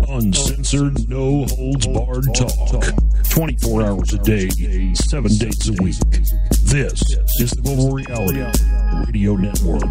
Uncensored, no holds barred talk. 24 hours a day, 7 days a week. This is the Global Reality Radio Network.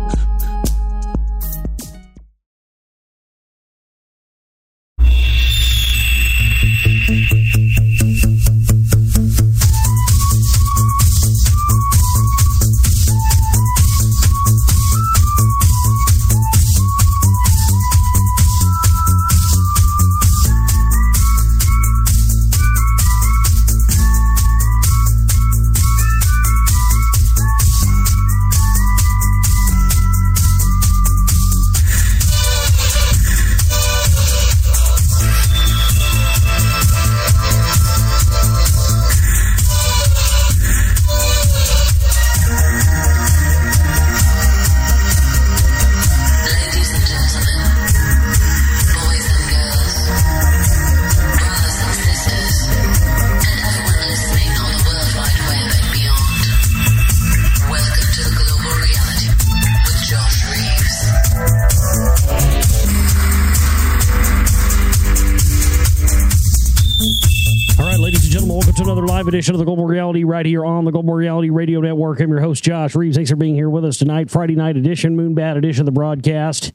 Edition of the Global Reality right here on the Global Reality Radio Network. I'm your host, Josh Reeves. Thanks for being here with us tonight. Friday night edition, Moonbat edition of the broadcast.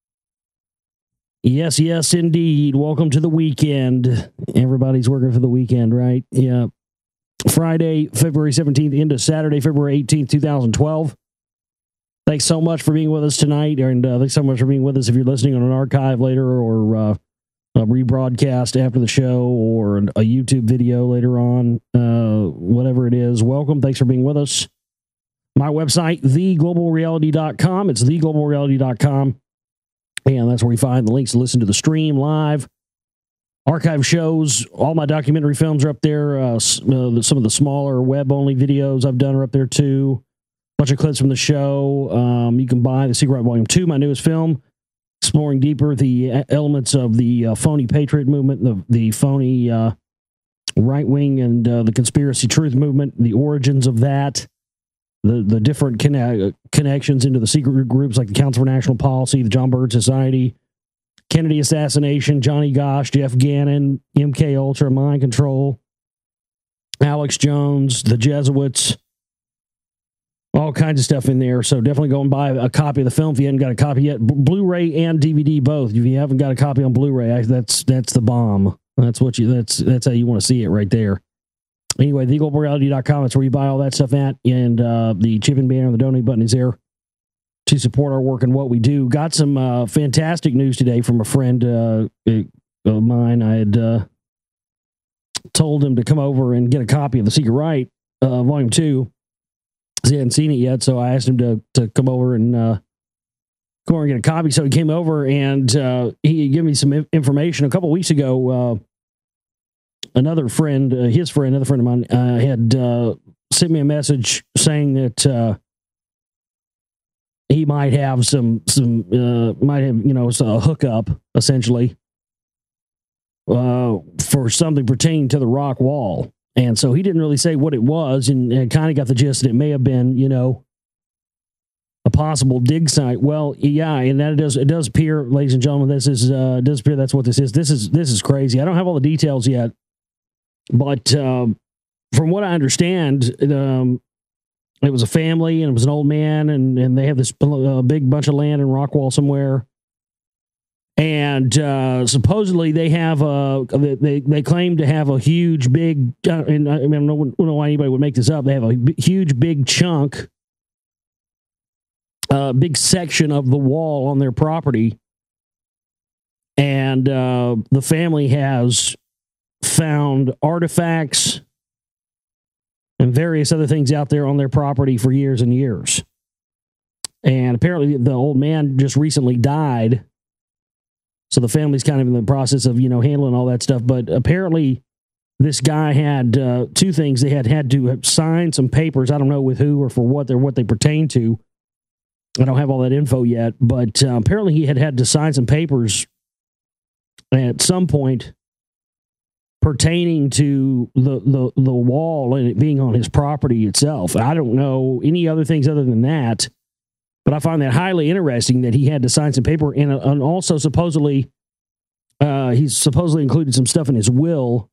Yes, indeed. Welcome to the weekend. Everybody's working for the weekend, right? Yeah. Friday, February 17th into Saturday, February 18th, 2012. Thanks so much for being with us tonight. And thanks so much for being with us if you're listening on an archive later or a rebroadcast after the show or a YouTube video later on, whatever it is. Welcome. Thanks for being with us. My website, theglobalreality.com. It's theglobalreality.com. And that's where you find the links to listen to the stream live. Archive shows, all my documentary films are up there. Some of the smaller web-only videos I've done are up there too. A bunch of clips from the show. You can buy The Secret Right Volume 2, my newest film, exploring deeper the elements of the phony patriot movement, the phony right-wing and the conspiracy truth movement, the origins of that, the different connections into the secret groups like the Council for National Policy, the John Bird Society, Kennedy assassination, Johnny Gosch, Jeff Gannon, MK Ultra, mind control, Alex Jones, the Jesuits, all kinds of stuff in there. So definitely go and buy a copy of the film if you haven't got a copy yet. Blu-ray and DVD both. If you haven't got a copy on Blu-ray, that's the bomb. That's how you want to see it right there. Anyway, theglobalreality.com. That's where you buy all that stuff at. And the chip and banner, the donate button is there to support our work and what we do. Got some fantastic news today from a friend of mine. I had told him to come over and get a copy of The Secret Right, Volume 2. He hadn't seen it yet, so I asked him to come over and get a copy. So he came over and he gave me some information. A couple of weeks ago, another friend of mine, had sent me a message saying that he might have a hookup essentially for something pertaining to the rock wall. And so he didn't really say what it was, and kind of got the gist that it may have been, a possible dig site. Well, yeah, and that it does appear, ladies and gentlemen, it does appear that's what this is. This is crazy. I don't have all the details yet, but from what I understand, it was a family and it was an old man, and they have this big bunch of land in Rockwall somewhere. And supposedly they have they claim to have a huge big, and I don't know why anybody would make this up. They have a huge big chunk, big section of the wall on their property, and the family has found artifacts and various other things out there on their property for years and years. And apparently the old man just recently died. So the family's kind of in the process of, handling all that stuff. But apparently this guy had two things. They had to sign some papers. I don't know with who or for what they pertain to. I don't have all that info yet. But apparently he had to sign some papers at some point pertaining to the wall and it being on his property itself. I don't know any other things other than that. But I find that highly interesting that he had to sign some paper and also supposedly He's supposedly included some stuff in his will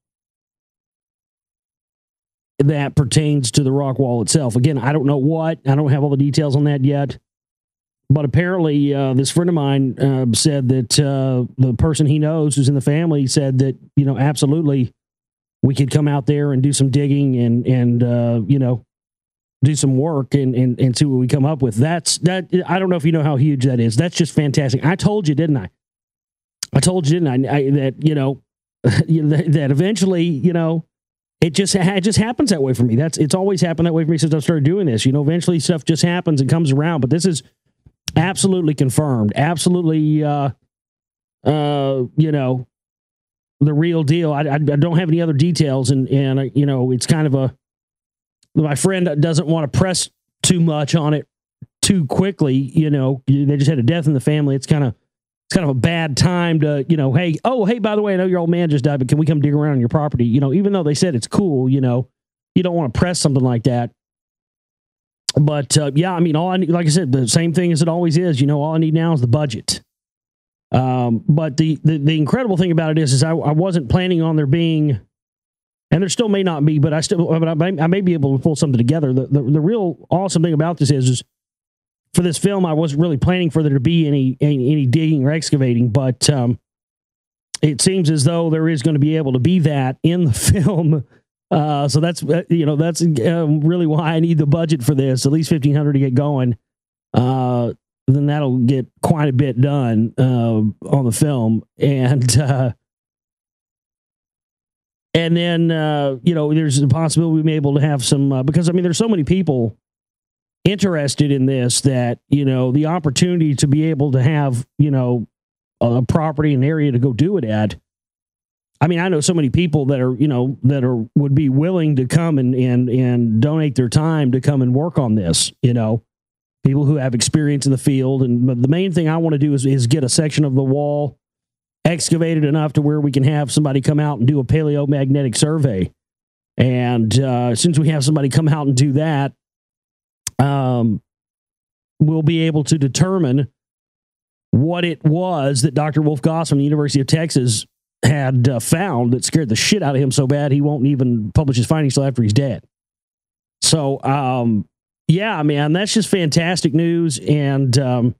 that pertains to the rock wall itself. Again, I don't know what. I don't have all the details on that yet. But apparently, this friend of mine said that the person he knows who's in the family said that, absolutely, we could come out there and do some digging and do some work and see what we come up with. That. I don't know if you know how huge that is. That's just fantastic. I told you, didn't I? I told you, didn't I? That that eventually, it just happens that way for me. It's always happened that way for me since I started doing this. Eventually stuff just happens and comes around. But this is absolutely confirmed. Absolutely, the real deal. I don't have any other details, and it's kind of my friend doesn't want to press too much on it too quickly. They just had a death in the family. It's kind of a bad time to, hey, by the way, I know your old man just died, but can we come dig around on your property? Even though they said it's cool, you don't want to press something like that. But all I need, like I said, the same thing as it always is. All I need now is the budget. But the incredible thing about it is I wasn't planning on there being, and there still may not be, but I may be able to pull something together. The real awesome thing about this is for this film, I wasn't really planning for there to be any digging or excavating, but it seems as though there is going to be able to be that in the film. So that's really why I need the budget for this, at least $1,500 to get going. Then that'll get quite a bit done on the film, and then there's a possibility we may be able to have some because there's so many people interested in this that the opportunity to be able to have a property, an area to go do it at. I know so many people that are would be willing to come and donate their time to come and work on this. People who have experience in the field, and the main thing I want to do is get a section of the wall excavated enough to where we can have somebody come out and do a paleomagnetic survey. And since we have somebody come out and do that, we'll be able to determine what it was that Dr. Wolf Goss from the University of Texas had found that scared the shit out of him so bad he won't even publish his findings till after he's dead. So, that's just fantastic news. And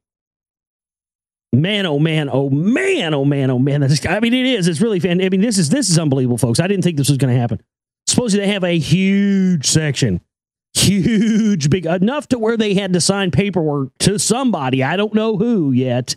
man, oh man, oh man, oh man, oh man. It is. It's really fan. This is unbelievable, folks. I didn't think this was going to happen. Supposedly they have a huge section. Huge, big, enough to where they had to sign paperwork to somebody. I don't know who yet.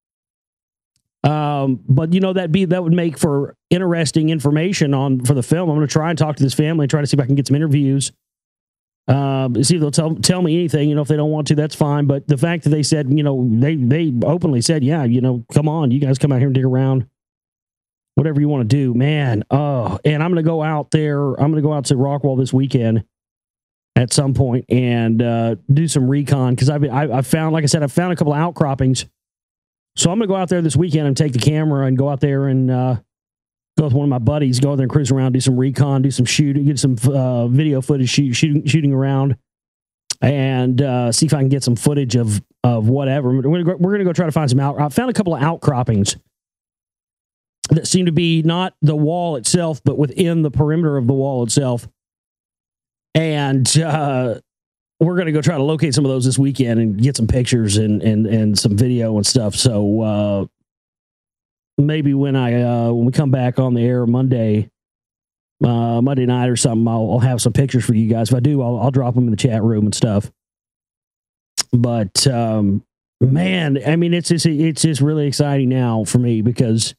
But that would make for interesting information for the film. I'm going to try and talk to this family and try to see if I can get some interviews. See if they'll tell me anything. If they don't want to, that's fine. But the fact that they said, they openly said, yeah, come on, you guys come out here and dig around, whatever you want to do, man. Oh, and I'm going to go out there. I'm going to go out to Rockwall this weekend at some point and do some recon because I found, like I said, I found a couple of outcroppings. So I'm going to go out there this weekend and take the camera and go out there and go with one of my buddies, go out there and cruise around, do some recon, do some shooting, get some video footage, shooting around, and see if I can get some footage of whatever. We're going to go try to find some I found a couple of outcroppings that seem to be not the wall itself, but within the perimeter of the wall itself. And we're going to go try to locate some of those this weekend and get some pictures and some video and stuff. So maybe when we come back on the air Monday night or something, I'll have some pictures for you guys. If I do, I'll drop them in the chat room and stuff. But man, it's just really exciting now for me because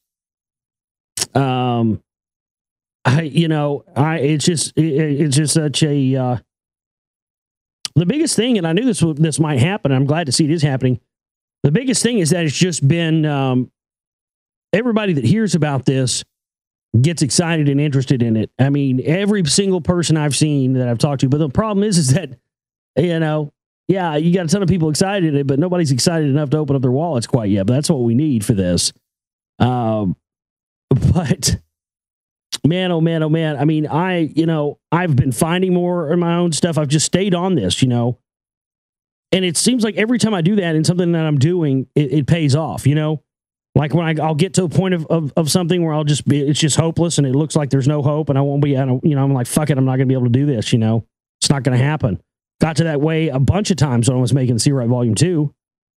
it's just such a the biggest thing, and I knew this might happen. I'm glad to see it is happening. The biggest thing is that it's just been everybody that hears about this gets excited and interested in it. Every single person I've seen that I've talked to, but the problem is that you got a ton of people excited in it, but nobody's excited enough to open up their wallets quite yet. But that's what we need for this. But man, oh man, oh man. I've been finding more in my own stuff. I've just stayed on this, and it seems like every time I do that in something that I'm doing, it pays off, Like when I'll get to a point of something where I'll just be, it's just hopeless and it looks like there's no hope and I won't be, I'm like, fuck it, I'm not going to be able to do this, It's not going to happen. Got to that way a bunch of times when I was making See Right Volume 2.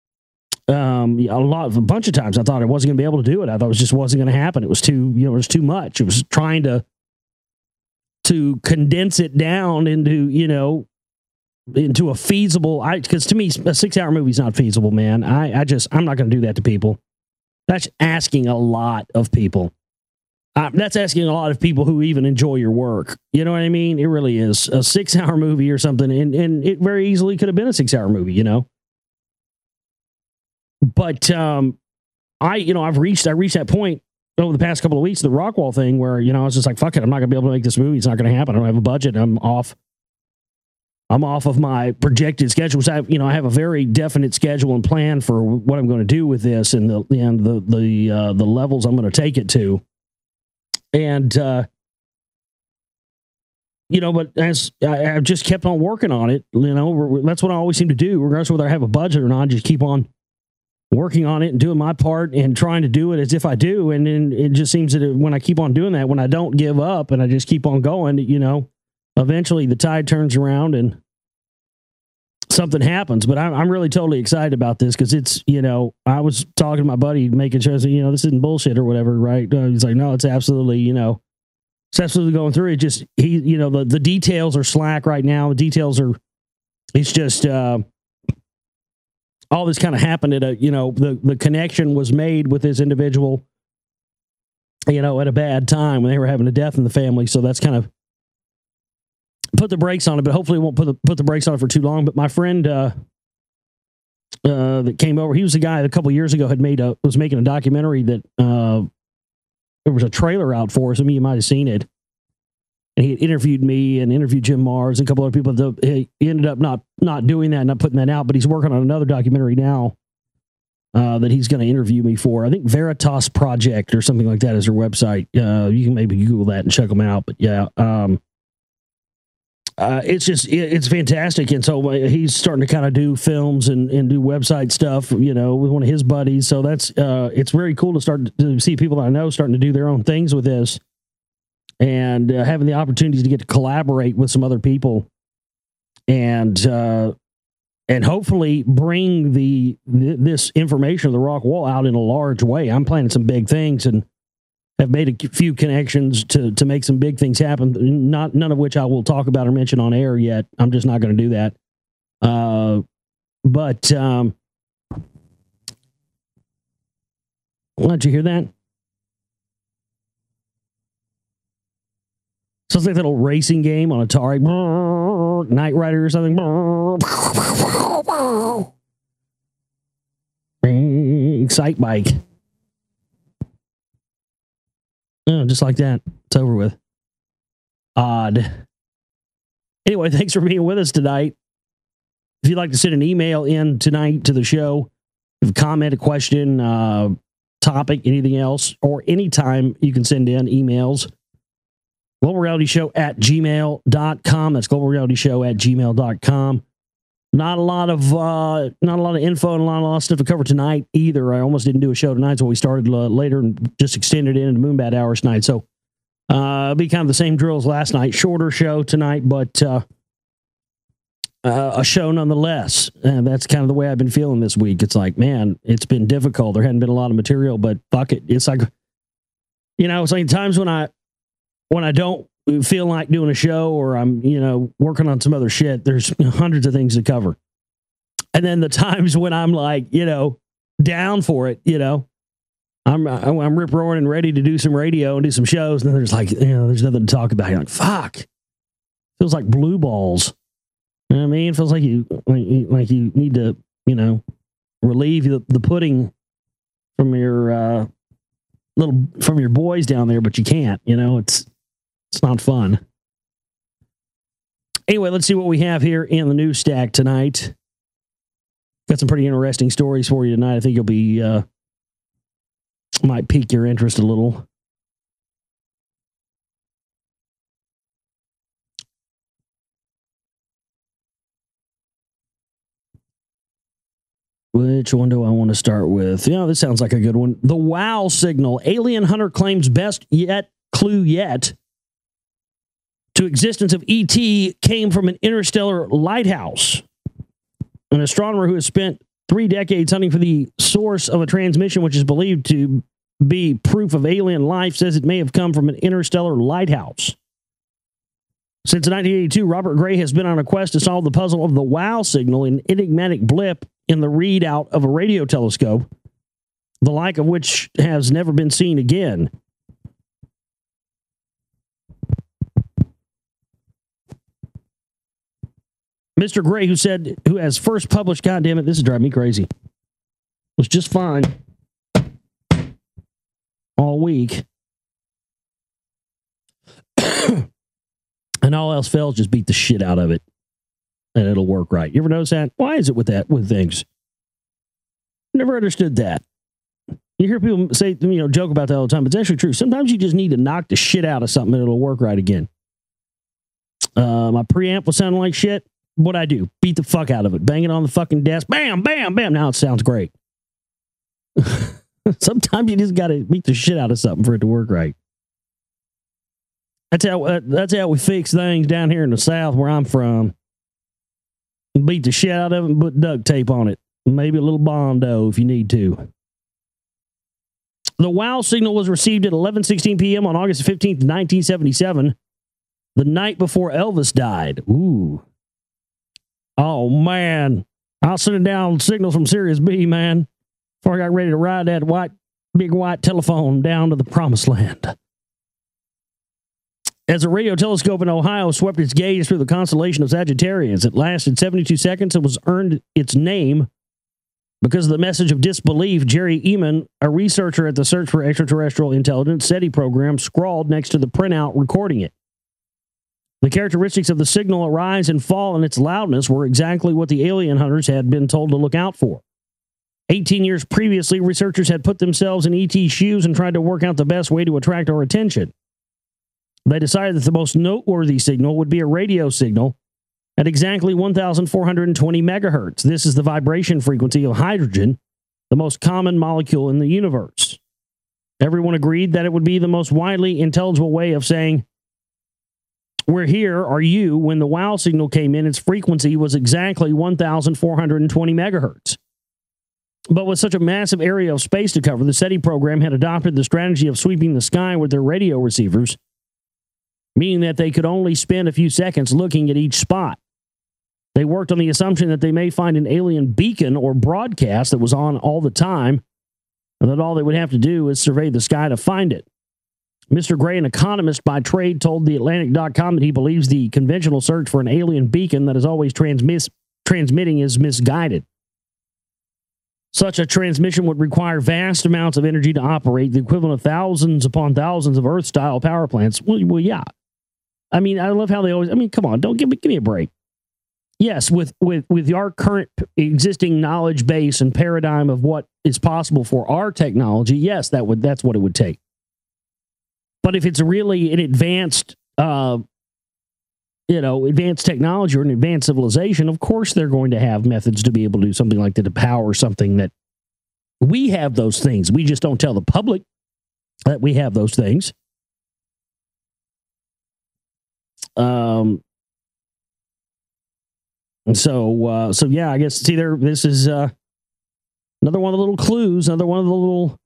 A bunch of times I thought I wasn't going to be able to do it. I thought it just wasn't going to happen. It was too, it was too much. It was trying to condense it down into a feasible, because to me, a 6-hour movie is not feasible, man. I'm not going to do that to people. That's asking a lot of people. That's asking a lot of people who even enjoy your work. You know what I mean? It really is a 6-hour movie or something. And it very easily could have been a 6-hour movie, But, I've reached that point over the past couple of weeks, the Rockwall thing where, I was just like, fuck it. I'm not gonna be able to make this movie. It's not going to happen. I don't have a budget. I'm off of my projected schedule. So I have a very definite schedule and plan for what I'm going to do with this and the levels I'm going to take it to. And, but as I've just kept on working on it, that's what I always seem to do, regardless of whether I have a budget or not. I just keep on working on it and doing my part and trying to do it as if I do. And then it just seems that when I keep on doing that, when I don't give up and I just keep on going, eventually the tide turns around and something happens. But I'm really totally excited about this because it's, I was talking to my buddy, making sure, this isn't bullshit or whatever, right? He's like, no, it's absolutely, it's absolutely going through. It just, the details are slack right now. The details are, it's just, all this kind of happened at the connection was made with this individual, at a bad time when they were having a death in the family. So that's kind of put the brakes on it, but hopefully it won't put the brakes on it for too long. But my friend that came over, he was the guy that a couple of years ago was making a documentary that there was a trailer out for. Some of you might have seen it. And he interviewed me and interviewed Jim Mars and a couple other people. He ended up not doing that, not putting that out, but he's working on another documentary now that he's going to interview me for. I think Veritas Project or something like that is their website. You can maybe Google that and check them out. But yeah, it's fantastic. And so he's starting to kind of do films and do website stuff, with one of his buddies. So that's, it's very cool to start to see people that I know starting to do their own things with this and having the opportunities to get to collaborate with some other people and hopefully bring this information of the Rock Wall out in a large way. I'm planning some big things and have made a few connections to make some big things happen. None of which I will talk about or mention on air yet. I'm just not going to do that. But did you hear that? Sounds like that old racing game on Atari, Knight Rider or something. Excite bike. Oh, just like that. It's over with. Odd. Anyway, thanks for being with us tonight. If you'd like to send an email in tonight to the show, if a comment, a question, topic, anything else, or anytime you can send in emails. GlobalRealityShow@gmail.com. That's GlobalRealityShow@gmail.com. Not a lot of info and a lot of stuff to cover tonight either. I almost didn't do a show tonight, so we started later and just extended it into Moonbat Hours tonight. So it'll be kind of the same drill as last night. Shorter show tonight, but a show nonetheless. And that's kind of the way I've been feeling this week. It's like, man, it's been difficult. There hadn't been a lot of material, but fuck it. It's like, it's like times when I don't feel like doing a show or I'm, working on some other shit, there's hundreds of things to cover. And then the times when I'm like, down for it, I'm rip roaring and ready to do some radio and do some shows. And then there's like, there's nothing to talk about. You're like, fuck. Feels like blue balls. You know what I mean? It feels like you need to, relieve the pudding from your from your boys down there, but you can't. It's not fun. Anyway, let's see what we have here in the news stack tonight. Got some pretty interesting stories for you tonight. I think you'll be might pique your interest a little. which one do I want to start with? Yeah, this sounds like a good one. The WOW signal. Alien hunter claims best clue yet to existence of ET came from an interstellar lighthouse. An astronomer who has spent 3 decades hunting for the source of a transmission which is believed to be proof of alien life says it may have come from an interstellar lighthouse. Since 1982, Robert Gray has been on a quest to solve the puzzle of the WOW signal, an enigmatic blip in the readout of a radio telescope, the like of which has never been seen again. Mr. Gray, who has first published, goddammit, this is driving me crazy, was just fine all week. And all else fails, just beat the shit out of it. And it'll work right. You ever notice that? Why is it with things? Never understood that. You hear people say, joke about that all the time. It's actually true. Sometimes you just need to knock the shit out of something and it'll work right again. My preamp was sounding like shit. What'd I do? Beat the fuck out of it. Bang it on the fucking desk. Bam, bam, bam. Now it sounds great. Sometimes you just got to beat the shit out of something for it to work right. That's how we fix things down here in the South where I'm from. Beat the shit out of it and put duct tape on it. Maybe a little Bondo if you need to. The WOW signal was received at 11:16 p.m. on August 15th, 1977, the night before Elvis died. Ooh. Oh, man. I was sending down signals from Sirius B, man, before I got ready to ride that big white telephone down to the promised land. As a radio telescope in Ohio swept its gaze through the constellation of Sagittarius, it lasted 72 seconds and was earned its name because of the message of disbelief Jerry Eman, a researcher at the Search for Extraterrestrial Intelligence SETI program, scrawled next to the printout recording it. The characteristics of the signal, a rise and fall in its loudness, were exactly what the alien hunters had been told to look out for. 18 years previously, researchers had put themselves in ET's shoes and tried to work out the best way to attract our attention. They decided that the most noteworthy signal would be a radio signal at exactly 1,420 megahertz. This is the vibration frequency of hydrogen, the most common molecule in the universe. Everyone agreed that it would be the most widely intelligible way of saying, "We're here, are you?" When the WOW signal came in, its frequency was exactly 1,420 megahertz. But with such a massive area of space to cover, the SETI program had adopted the strategy of sweeping the sky with their radio receivers, meaning that they could only spend a few seconds looking at each spot. They worked on the assumption that they may find an alien beacon or broadcast that was on all the time, and that all they would have to do is survey the sky to find it. Mr. Gray, an economist by trade, told TheAtlantic.com that he believes the conventional search for an alien beacon that is always transmitting is misguided. Such a transmission would require vast amounts of energy to operate, the equivalent of thousands upon thousands of Earth-style power plants. Well, yeah. I mean, I love how they always... I mean, come on, don't give me a break. Yes, with our current existing knowledge base and paradigm of what is possible for our technology, yes, that's what it would take. But if it's really an advanced, advanced technology or an advanced civilization, of course they're going to have methods to be able to do something like that, to power something that we have those things. We just don't tell the public that we have those things. So yeah, I guess this is another one of the little clues, another one of the little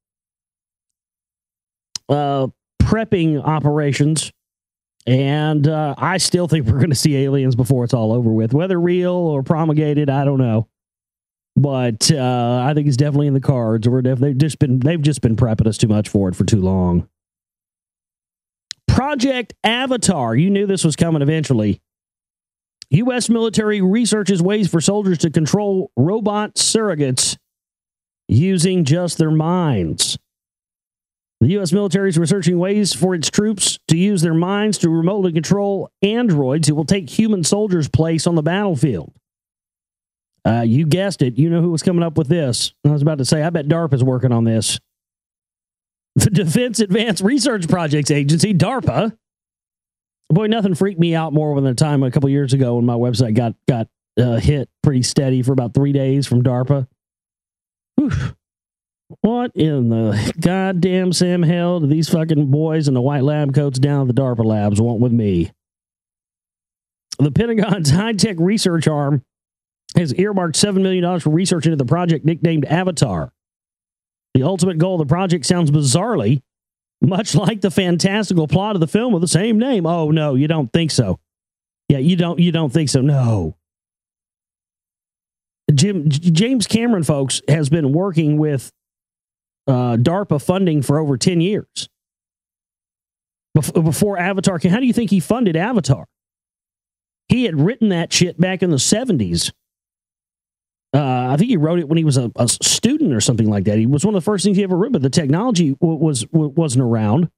prepping operations. And I still think we're going to see aliens before it's all over with. Whether real or promulgated, I don't know. But I think it's definitely in the cards. They've just been prepping us too much for it for too long. Project Avatar. You knew this was coming eventually. U.S. military researches ways for soldiers to control robot surrogates using just their minds. The U.S. military is researching ways for its troops to use their minds to remotely control androids who will take human soldiers' place on the battlefield. You guessed it. You know who was coming up with this. I was about to say, I bet DARPA is working on this. The Defense Advanced Research Projects Agency, DARPA. Boy, nothing freaked me out more than the time a couple years ago when my website got hit pretty steady for about 3 days from DARPA. Whew. What in the goddamn Sam hell do these fucking boys in the white lab coats down at the DARPA labs want with me? The Pentagon's high-tech research arm has earmarked $7 million for research into the project nicknamed Avatar. The ultimate goal of the project sounds bizarrely much like the fantastical plot of the film with the same name. Oh, no, you don't think so. Yeah, you don't think so. No. James Cameron, folks, has been working with DARPA funding for over 10 years. Before Avatar came, how do you think he funded Avatar? He had written that shit back in the 70s. I think he wrote it when he was a student or something like that. He was one of the first things he ever wrote, but the technology wasn't around.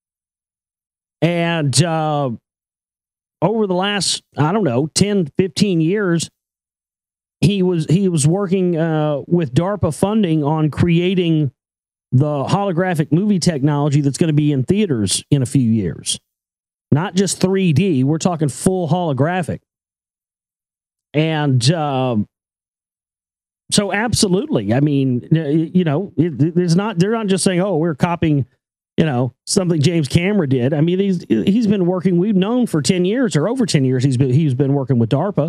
And over the last, 10, 15 years, he was working with DARPA funding on creating the holographic movie technology that's going to be in theaters in a few years. Not just 3D, we're talking full holographic. And so absolutely, I mean, they're not just saying, oh, we're copying, something James Cameron did. I mean, he's been working, we've known for 10 years or over 10 years, he's been working with DARPA.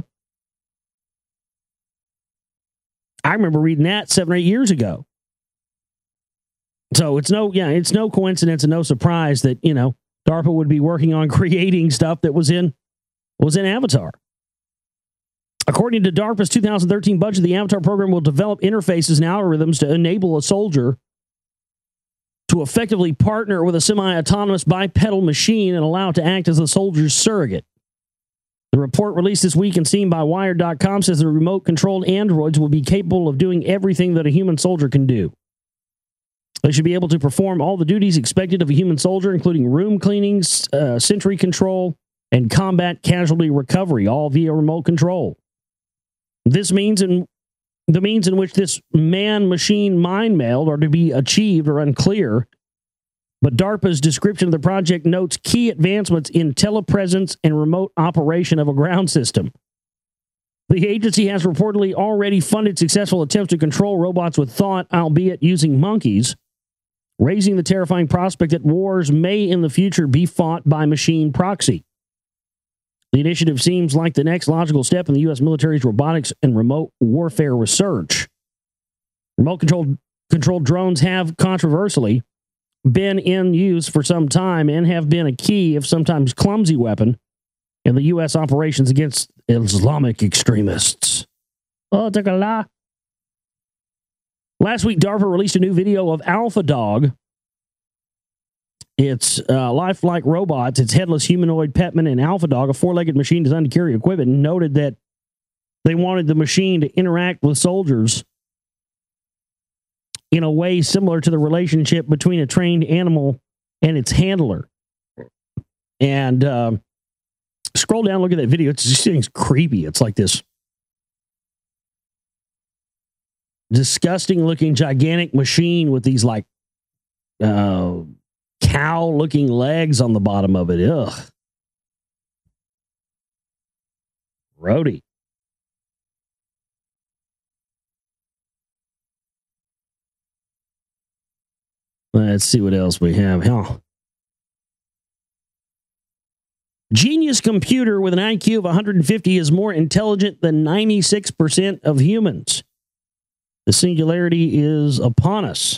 I remember reading that 7 or 8 years ago. So it's no coincidence and no surprise that, DARPA would be working on creating stuff that was in Avatar. According to DARPA's 2013 budget, the Avatar program will develop interfaces and algorithms to enable a soldier to effectively partner with a semi-autonomous bipedal machine and allow it to act as a soldier's surrogate. The report released this week and seen by Wired.com says the remote-controlled androids will be capable of doing everything that a human soldier can do. They should be able to perform all the duties expected of a human soldier, including room cleaning, sentry control, and combat casualty recovery, all via remote control. The means in which this man-machine mind meld are to be achieved are unclear, but DARPA's description of the project notes key advancements in telepresence and remote operation of a ground system. The agency has reportedly already funded successful attempts to control robots with thought, albeit using monkeys, raising the terrifying prospect that wars may in the future be fought by machine proxy. The initiative seems like the next logical step in the U.S. military's robotics and remote warfare research. Remote-controlled drones have controversially been in use for some time and have been a key, if sometimes clumsy, weapon in the U.S. operations against Islamic extremists. Oh, take a lie. Last week, DARPA released a new video of Alpha Dog. It's lifelike robots. It's headless humanoid Petman and Alpha Dog, a four-legged machine designed to carry equipment, and noted that they wanted the machine to interact with soldiers in a way similar to the relationship between a trained animal and its handler. And scroll down, look at that video. It's creepy. It's like this disgusting-looking gigantic machine with these like cow-looking legs on the bottom of it. Ugh. Grody. Let's see what else we have. Genius computer with an IQ of 150 is more intelligent than 96% of humans. The singularity is upon us.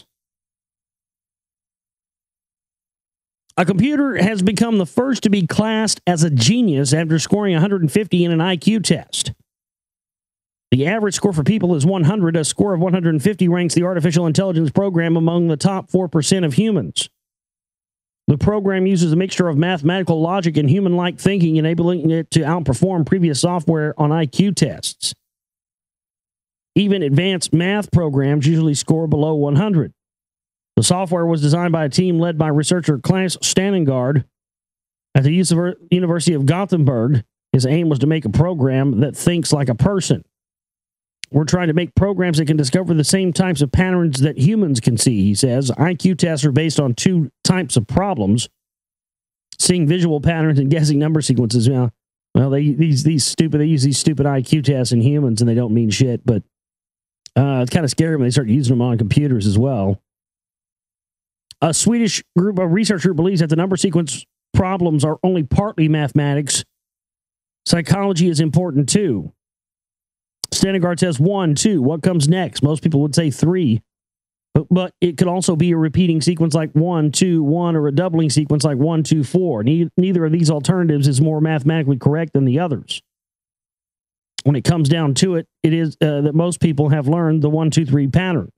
A computer has become the first to be classed as a genius after scoring 150 in an IQ test. The average score for people is 100. A score of 150 ranks the artificial intelligence program among the top 4% of humans. The program uses a mixture of mathematical logic and human-like thinking, enabling it to outperform previous software on IQ tests. Even advanced math programs usually score below 100. The software was designed by a team led by researcher Klaus Stannengard at the University of Gothenburg. His aim was to make a program that thinks like a person. We're trying to make programs that can discover the same types of patterns that humans can see, he says. IQ tests are based on two types of problems: seeing visual patterns and guessing number sequences. Well, they use these stupid IQ tests in humans, and they don't mean shit. But It's kind of scary when they start using them on computers as well. A Swedish group, a research group, believes that the number sequence problems are only partly mathematics. Psychology is important too. Standing Guard says 1, 2. What comes next? Most people would say 3. But it could also be a repeating sequence like 1, 2, 1, or a doubling sequence like 1, 2, 4. Neither of these alternatives is more mathematically correct than the others. When it comes down to it, it is that most people have learned the 1, 2, 3 pattern.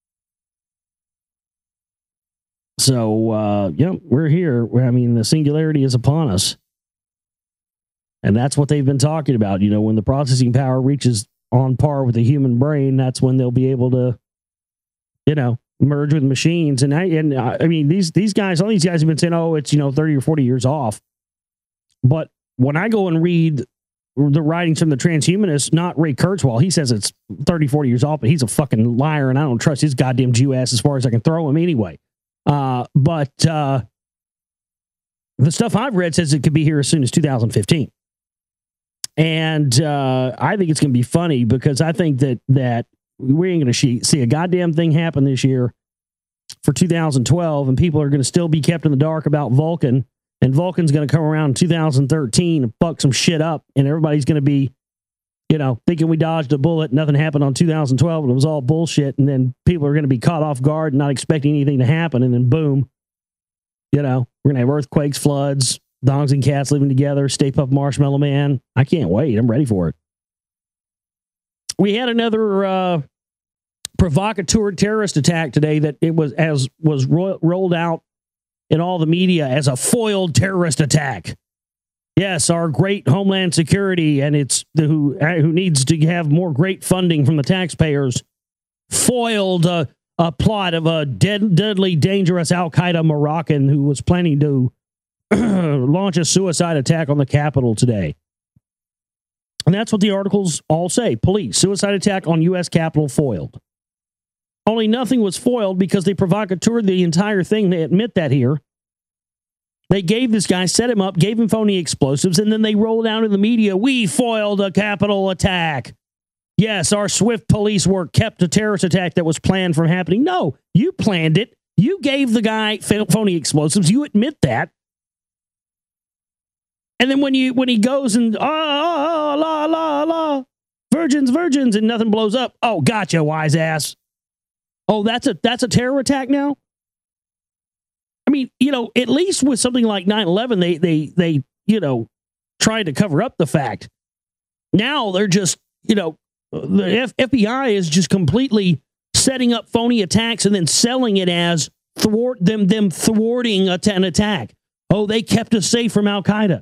So, we're here. I mean, the singularity is upon us. And that's what they've been talking about. You know, when the processing power reaches on par with the human brain, that's when they'll be able to, merge with machines. And I mean, these guys, all these guys have been saying, oh, it's, 30 or 40 years off. But when I go and read the writings from the transhumanists, not Ray Kurzweil, he says it's 30, 40 years off, but he's a fucking liar, and I don't trust his goddamn Jew ass as far as I can throw him anyway. But the stuff I've read says it could be here as soon as 2015. And I think it's going to be funny because I think that we ain't going to see a goddamn thing happen this year for 2012, and people are going to still be kept in the dark about Vulcan, and Vulcan's going to come around in 2013 and fuck some shit up, and everybody's going to be, thinking we dodged a bullet, nothing happened on 2012, and it was all bullshit, and then people are going to be caught off guard and not expecting anything to happen, and then boom, we're going to have earthquakes, floods, dogs and cats living together, Stay Puft Marshmallow Man. I can't wait. I'm ready for it. We had another provocateur terrorist attack today that it was rolled out in all the media as a foiled terrorist attack. Yes, our great Homeland Security, and it's who needs to have more great funding from the taxpayers, foiled a plot of a deadly, dangerous Al-Qaeda Moroccan who was planning to launch a suicide attack on the Capitol today. And that's what the articles all say. Police, suicide attack on U.S. Capitol foiled. Only nothing was foiled because they provocateured the entire thing. They admit that here. They gave this guy, set him up, gave him phony explosives, and then they rolled out in the media, we foiled a Capitol attack. Yes, our swift police work kept a terrorist attack that was planned from happening. No, you planned it. You gave the guy phony explosives. You admit that. And then when he goes and virgins, and nothing blows up. Oh, gotcha, wise ass. Oh, that's a terror attack now? I mean, at least with something like 9/11, they tried to cover up the fact. Now they're just, the FBI is just completely setting up phony attacks and then selling it as them thwarting an attack. Oh, they kept us safe from Al-Qaeda.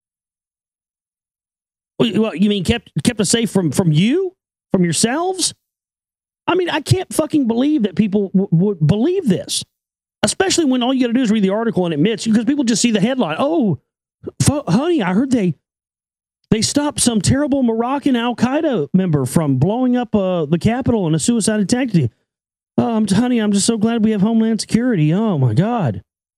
Well, you mean kept us safe from you? From yourselves? I mean, I can't fucking believe that people would believe this. Especially when all you got to do is read the article and admits, because people just see the headline. Oh, honey, I heard they stopped some terrible Moroccan Al-Qaeda member from blowing up the Capitol in a suicide attack today. Honey, I'm just so glad we have Homeland Security. Oh, my God.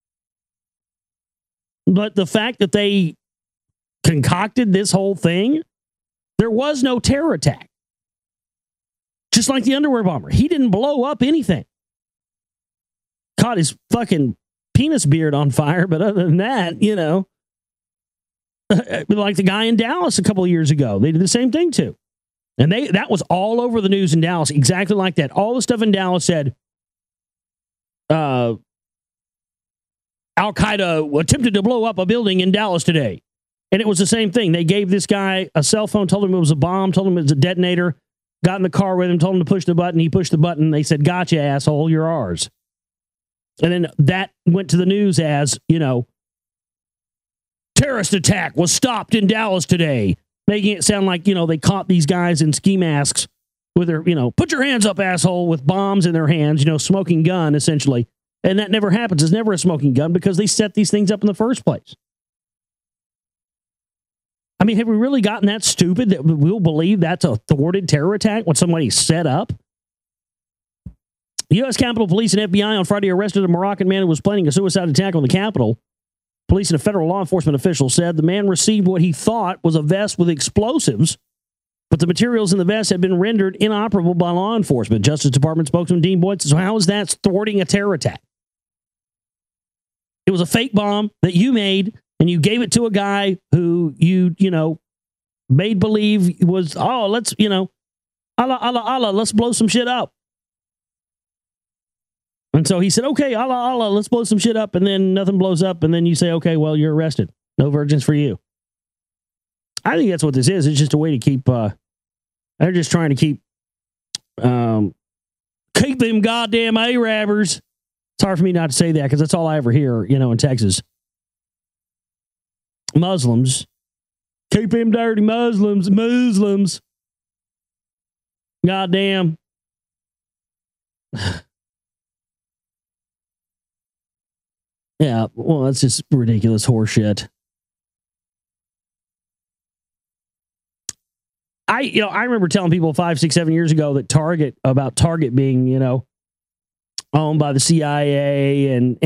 But the fact that they concocted this whole thing, there was no terror attack. Just like the underwear bomber. He didn't blow up anything. Caught his fucking penis beard on fire, but other than that, like the guy in Dallas a couple of years ago, they did the same thing too. And that was all over the news in Dallas, exactly like that. All the stuff in Dallas said, Al-Qaeda attempted to blow up a building in Dallas today. And it was the same thing. They gave this guy a cell phone, told him it was a bomb, told him it was a detonator, got in the car with him, told him to push the button. He pushed the button. They said, gotcha, asshole, you're ours. And then that went to the news as, terrorist attack was stopped in Dallas today, making it sound like, they caught these guys in ski masks with their, put your hands up, asshole, with bombs in their hands, smoking gun, essentially. And that never happens. It's never a smoking gun because they set these things up in the first place. I mean, have we really gotten that stupid that we'll believe that's a thwarted terror attack when somebody set up? The U.S. Capitol Police and FBI on Friday arrested a Moroccan man who was planning a suicide attack on the Capitol. Police and a federal law enforcement official said the man received what he thought was a vest with explosives but the materials in the vest had been rendered inoperable by law enforcement. Justice Department spokesman Dean Boyd says, so how is that thwarting a terror attack? It was a fake bomb that you made, and you gave it to a guy who you made believe was, let's, Allah, let's blow some shit up. And so he said, okay, Allah, let's blow some shit up. And then nothing blows up. And then you say, okay, well, you're arrested. No virgins for you. I think that's what this is. It's just a way to keep, they're just trying to keep them goddamn Arabers. It's hard for me not to say that because that's all I ever hear, in Texas. Muslims. Keep them dirty Muslims. Goddamn. Yeah, well, that's just ridiculous horseshit. I remember telling people 5, 6, 7 years ago that Target being, owned by the CIA and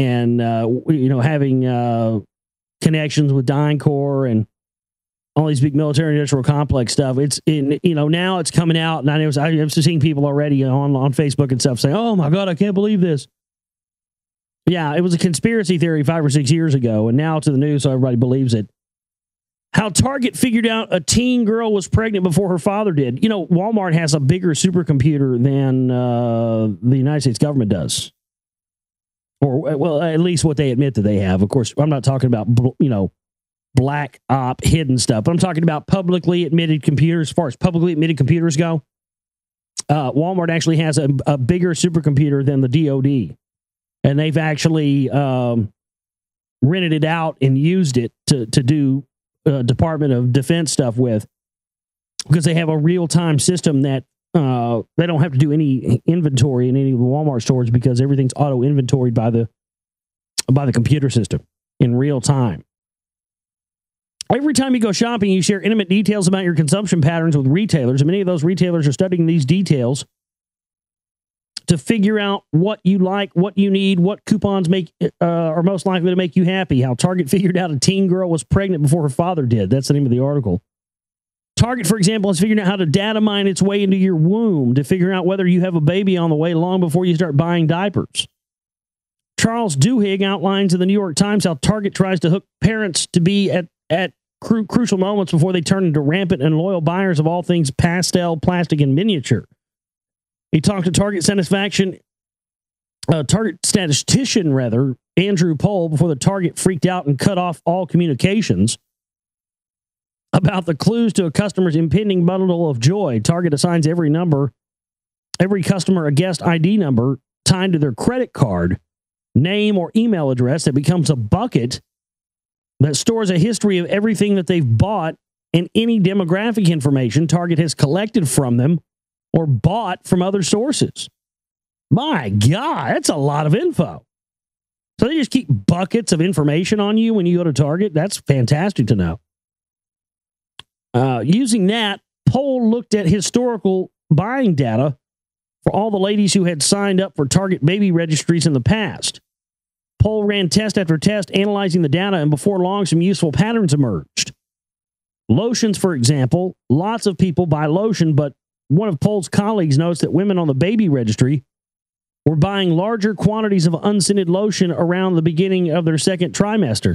having connections with DynCorp and all these big military industrial complex stuff. It's now it's coming out, and I've seeing people already on Facebook and stuff saying, "Oh my God, I can't believe this." Yeah, it was a conspiracy theory 5 or 6 years ago, and now it's in the news, so everybody believes it. How Target figured out a teen girl was pregnant before her father did. Walmart has a bigger supercomputer than the United States government does. Or, well, at least what they admit that they have. Of course, I'm not talking about, black op hidden stuff, but I'm talking about publicly admitted computers. As far as publicly admitted computers go, Walmart actually has a bigger supercomputer than the DoD. And they've actually rented it out and used it to do Department of Defense stuff with, because they have a real-time system that they don't have to do any inventory in any of the Walmart stores because everything's auto-inventoried by the computer system in real time. Every time you go shopping, you share intimate details about your consumption patterns with retailers, and many of those retailers are studying these details to figure out what you like, what you need, what coupons are most likely to make you happy. How Target figured out a teen girl was pregnant before her father did. That's the name of the article. Target, for example, has figured out how to data mine its way into your womb to figure out whether you have a baby on the way long before you start buying diapers. Charles Duhigg outlines in the New York Times how Target tries to hook parents to be at crucial moments before they turn into rampant and loyal buyers of all things pastel, plastic, and miniature. He talked to Target statistician, Andrew Pohl, before the Target freaked out and cut off all communications about the clues to a customer's impending bundle of joy. Target assigns every customer a guest ID number tied to their credit card, name, or email address that becomes a bucket that stores a history of everything that they've bought and any demographic information Target has collected from them or bought from other sources. My God, that's a lot of info. So they just keep buckets of information on you when you go to Target? That's fantastic to know. Using that, Poll looked at historical buying data for all the ladies who had signed up for Target baby registries in the past. Poll ran test after test analyzing the data, and before long, some useful patterns emerged. Lotions, for example, lots of people buy lotion, but one of Poll's colleagues notes that women on the baby registry were buying larger quantities of unscented lotion around the beginning of their second trimester.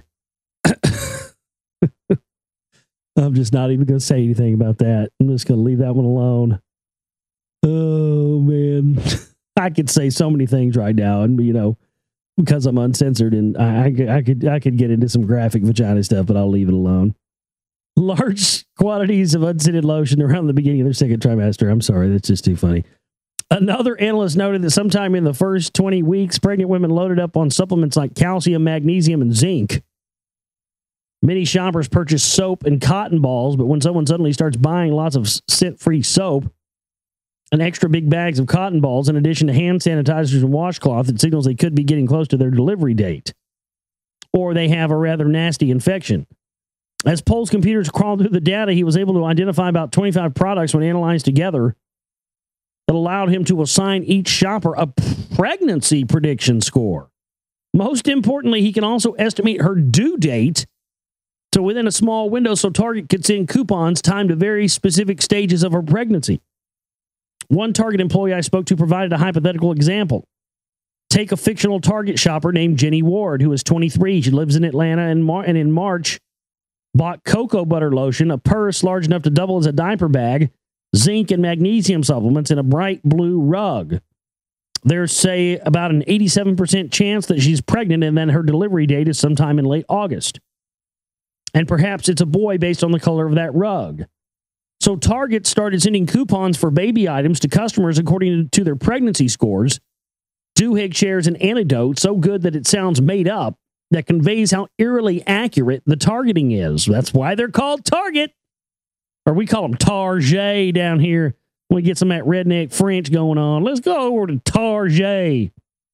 I'm just not even going to say anything about that. I'm just going to leave that one alone. Oh, man. I could say so many things right now, and, because I'm uncensored, and I could get into some graphic vagina stuff, but I'll leave it alone. Large quantities of unscented lotion around the beginning of their second trimester. I'm sorry, that's just too funny. Another analyst noted that sometime in the first 20 weeks, pregnant women loaded up on supplements like calcium, magnesium, and zinc. Many shoppers purchase soap and cotton balls, but when someone suddenly starts buying lots of scent-free soap and extra big bags of cotton balls, in addition to hand sanitizers and washcloth, it signals they could be getting close to their delivery date. Or they have a rather nasty infection. As Poll's computers crawled through the data, he was able to identify about 25 products when analyzed together that allowed him to assign each shopper a pregnancy prediction score. Most importantly, he can also estimate her due date So within a small window, so Target could send coupons timed to very specific stages of her pregnancy. One Target employee I spoke to provided a hypothetical example. Take a fictional Target shopper named Jenny Ward, who is 23. She lives in Atlanta, and in March bought cocoa butter lotion, a purse large enough to double as a diaper bag, zinc and magnesium supplements, and a bright blue rug. There's, say, about an 87% chance that she's pregnant, and then her delivery date is sometime in late August. And perhaps it's a boy based on the color of that rug. So Target started sending coupons for baby items to customers according to their pregnancy scores. Duhigg shares an anecdote so good that it sounds made up that conveys how eerily accurate the targeting is. That's why they're called Target. Or we call them Target down here. We get some of that redneck French going on. Let's go over to Target.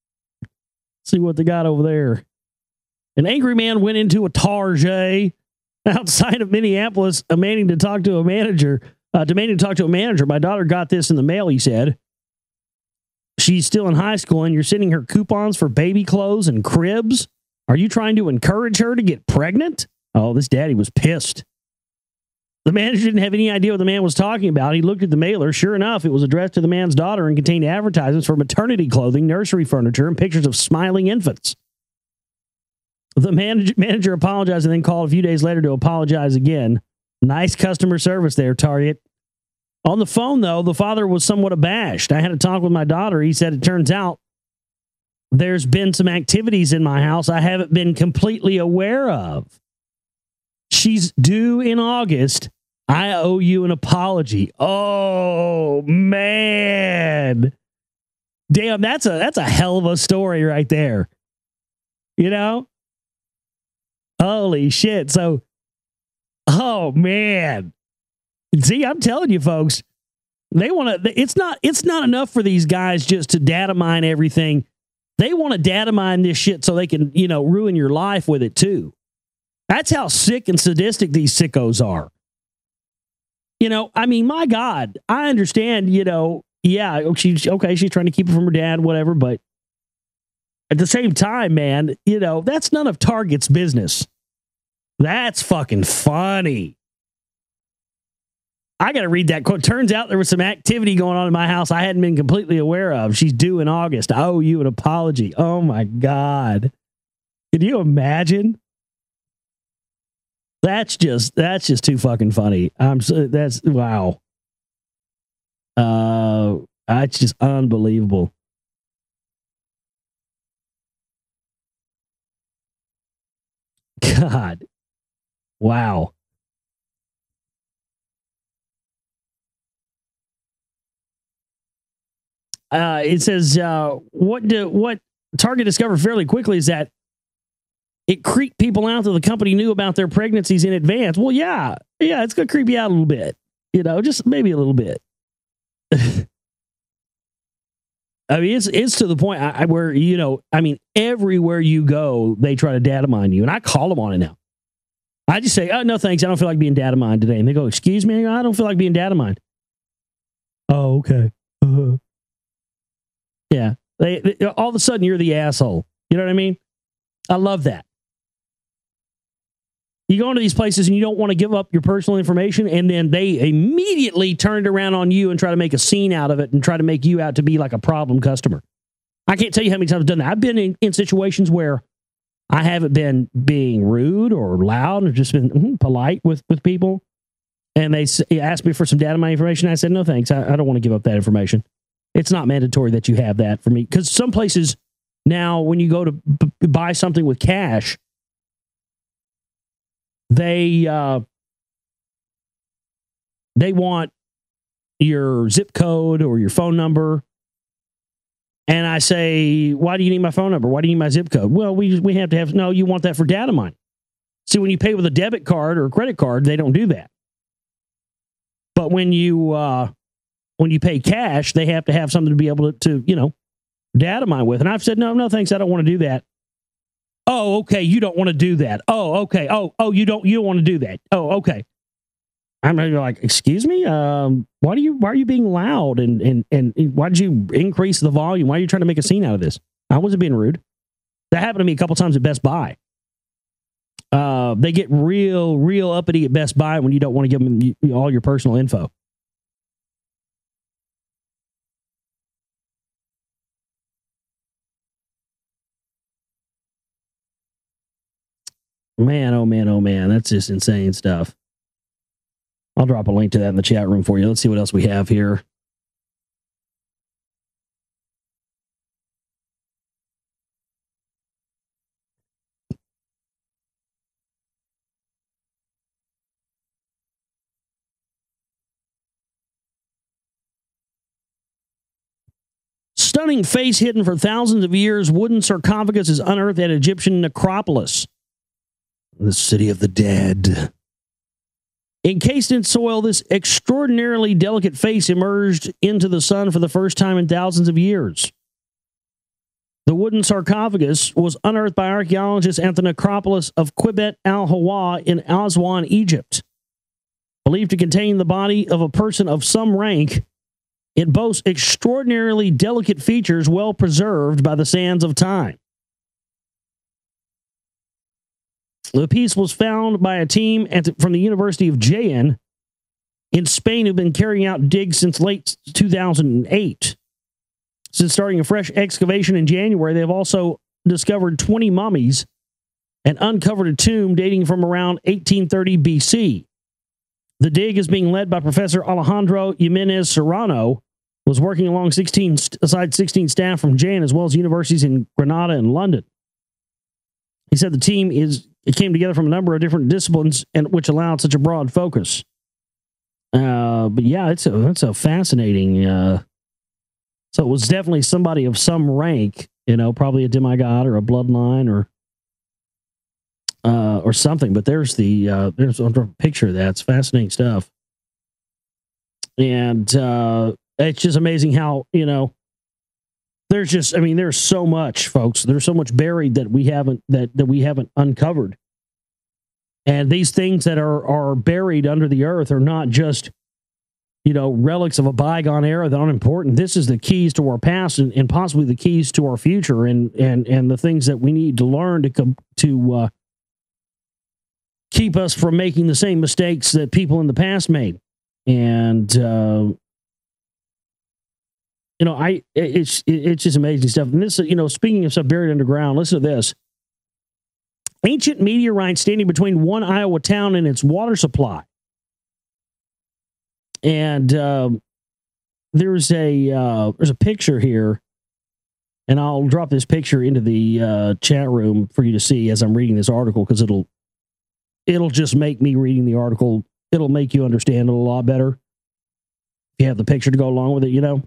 See what they got over there. An angry man went into a Target outside of Minneapolis, demanding to talk to a manager. My daughter got this in the mail, he said. She's still in high school, and you're sending her coupons for baby clothes and cribs? Are you trying to encourage her to get pregnant? Oh, this daddy was pissed. The manager didn't have any idea what the man was talking about. He looked at the mailer. Sure enough, it was addressed to the man's daughter and contained advertisements for maternity clothing, nursery furniture, and pictures of smiling infants. The manager apologized and then called a few days later to apologize again. Nice customer service there, Target. On the phone, though, the father was somewhat abashed. I had a talk with my daughter. He said, it turns out there's been some activities in my house I haven't been completely aware of. She's due in August. I owe you an apology. Oh, man. Damn, that's a hell of a story right there. You know? Holy shit. So, oh, man. See, I'm telling you, folks, they want to, it's not enough for these guys just to data mine everything. They want to data mine this shit so they can, ruin your life with it too. That's how sick and sadistic these sickos are. My God, I understand, she's trying to keep it from her dad, whatever, but at the same time, man, that's none of Target's business. That's fucking funny. I got to read that quote. Turns out there was some activity going on in my house I hadn't been completely aware of. She's due in August. I owe you an apology. Oh, my God. Can you imagine? That's just too fucking funny. Wow. That's just unbelievable. God. Wow. It says, what Target discovered fairly quickly is that it creeped people out that the company knew about their pregnancies in advance. Well, yeah, it's going to creep you out a little bit, just maybe a little bit. I mean, it's to the point where, everywhere you go, they try to data mine you, and I call them on it now. I just say, oh, no, thanks. I don't feel like being data mined today. And they go, excuse me? I don't feel like being data mined. Oh, okay. Uh-huh. Yeah. They all of a sudden, you're the asshole. You know what I mean? I love that. You go into these places and you don't want to give up your personal information, and then they immediately turn it around on you and try to make a scene out of it and try to make you out to be like a problem customer. I can't tell you how many times I've done that. I've been in situations where I haven't been being rude or loud or just been polite with people. And they asked me for some data mine information. I said, no, thanks. I don't want to give up that information. It's not mandatory that you have that for me. Because some places now, when you go to buy something with cash, they want your zip code or your phone number. And I say, why do you need my phone number? Why do you need my zip code? Well, we have to have, no, you want that for data mining. See, when you pay with a debit card or a credit card, they don't do that. But when you pay cash, they have to have something to be able to data mine with. And I've said, no, thanks. I don't want to do that. Oh, okay. You don't want to do that. Oh, okay. Oh, you don't want to do that. Oh, okay. I'm like, excuse me? Why are you being loud? And why did you increase the volume? Why are you trying to make a scene out of this? I wasn't being rude. That happened to me a couple times at Best Buy. They get real uppity at Best Buy when you don't want to give them all your personal info. Man, oh man, oh man. That's just insane stuff. I'll drop a link to that in the chat room for you. Let's see what else we have here. Stunning face hidden for thousands of years. Wooden sarcophagus is unearthed at Egyptian necropolis. The city of the dead. Encased in soil, this extraordinarily delicate face emerged into the sun for the first time in thousands of years. The wooden sarcophagus was unearthed by archaeologists at the necropolis of Qibat al-Hawa in Aswan, Egypt. Believed to contain the body of a person of some rank, it boasts extraordinarily delicate features well preserved by the sands of time. The piece was found by a team from the University of Jaén in Spain who've been carrying out digs since late 2008. Since starting a fresh excavation in January, they have also discovered 20 mummies and uncovered a tomb dating from around 1830 BC. The dig is being led by Professor Alejandro Jimenez Serrano, who was working alongside 16 staff from Jaén, as well as universities in Granada and London. He said the team came together from a number of different disciplines, and which allowed such a broad focus. But yeah, it's a fascinating. So it was definitely somebody of some rank, probably a demigod or a bloodline or something. But there's a picture of that. It's fascinating stuff, and it's just amazing how there's so much, folks. There's so much buried that we haven't uncovered. And these things that are buried under the earth are not just, relics of a bygone era that aren't important. This is the keys to our past and possibly the keys to our future and the things that we need to learn to keep us from making the same mistakes that people in the past made. And it's just amazing stuff. And this, speaking of stuff buried underground, listen to this. Ancient meteorite standing between one Iowa town and its water supply. And there's a picture here, and I'll drop this picture into the chat room for you to see as I'm reading this article, because it'll just make me reading the article. It'll make you understand it a lot better if you have the picture to go along with it,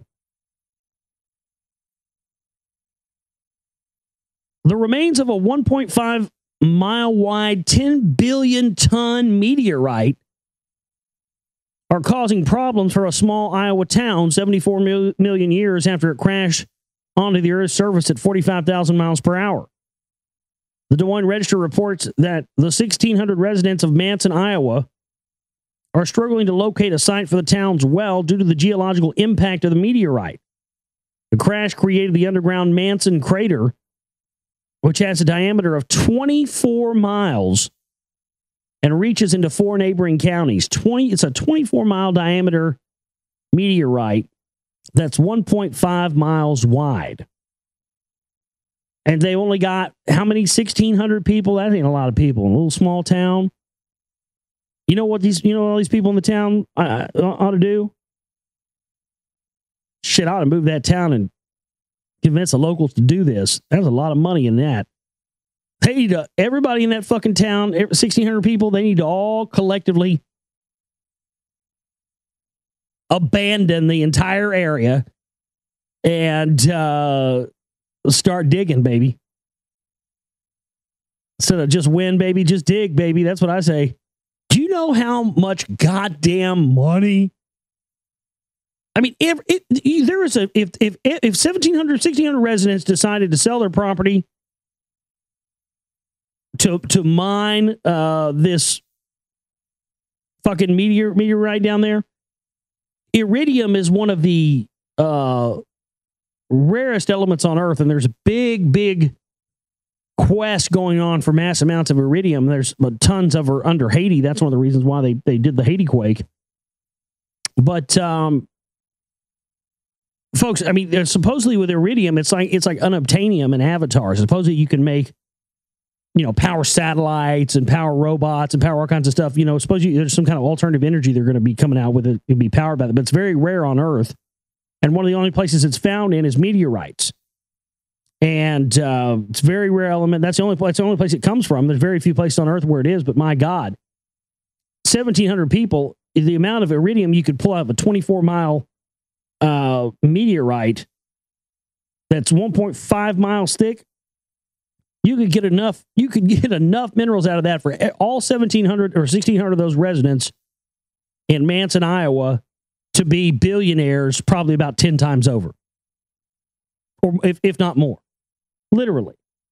The remains of a 1.5 mile wide, 10 billion ton meteorite are causing problems for a small Iowa town 74 million years after it crashed onto the Earth's surface at 45,000 miles per hour. The Des Moines Register reports that the 1,600 residents of Manson, Iowa, are struggling to locate a site for the town's well due to the geological impact of the meteorite. The crash created the underground Manson crater, which has a diameter of 24 miles and reaches into 4 neighboring counties. It's a 24-mile diameter meteorite that's 1.5 miles wide. And they only got, how many? 1,600 people? That ain't a lot of people in a little small town. You know what all these people in the town ought to do? Shit, I ought to move that town and convince the locals to do this. There's a lot of money in that. They need to, everybody in that fucking town, 1,600 people, they need to all collectively abandon the entire area and start digging, baby. Instead of just win, baby, just dig, baby. That's what I say. Do you know how much goddamn money? I mean, if 1,700 residents decided to sell their property to mine this fucking meteorite down there, iridium is one of the rarest elements on Earth, and there's big quest going on for mass amounts of iridium. There's tons of her under Haiti. That's one of the reasons why they did the Haiti quake. But folks, I mean, supposedly with iridium, it's like unobtainium in Avatar. Supposedly you can make, power satellites and power robots and power all kinds of stuff. Suppose there's some kind of alternative energy they're going to be coming out with. It can be powered by that, but it's very rare on Earth. And one of the only places it's found in is meteorites. And it's a very rare element. That's the only place it comes from. There's very few places on Earth where it is, but my God, 1,700 people, the amount of iridium you could pull out of a 24-mile meteorite that's 1.5 miles thick, you could get enough minerals out of that for all 1,700 or 1,600 of those residents in Manson, Iowa, to be billionaires probably about 10 times over, or if not more, literally.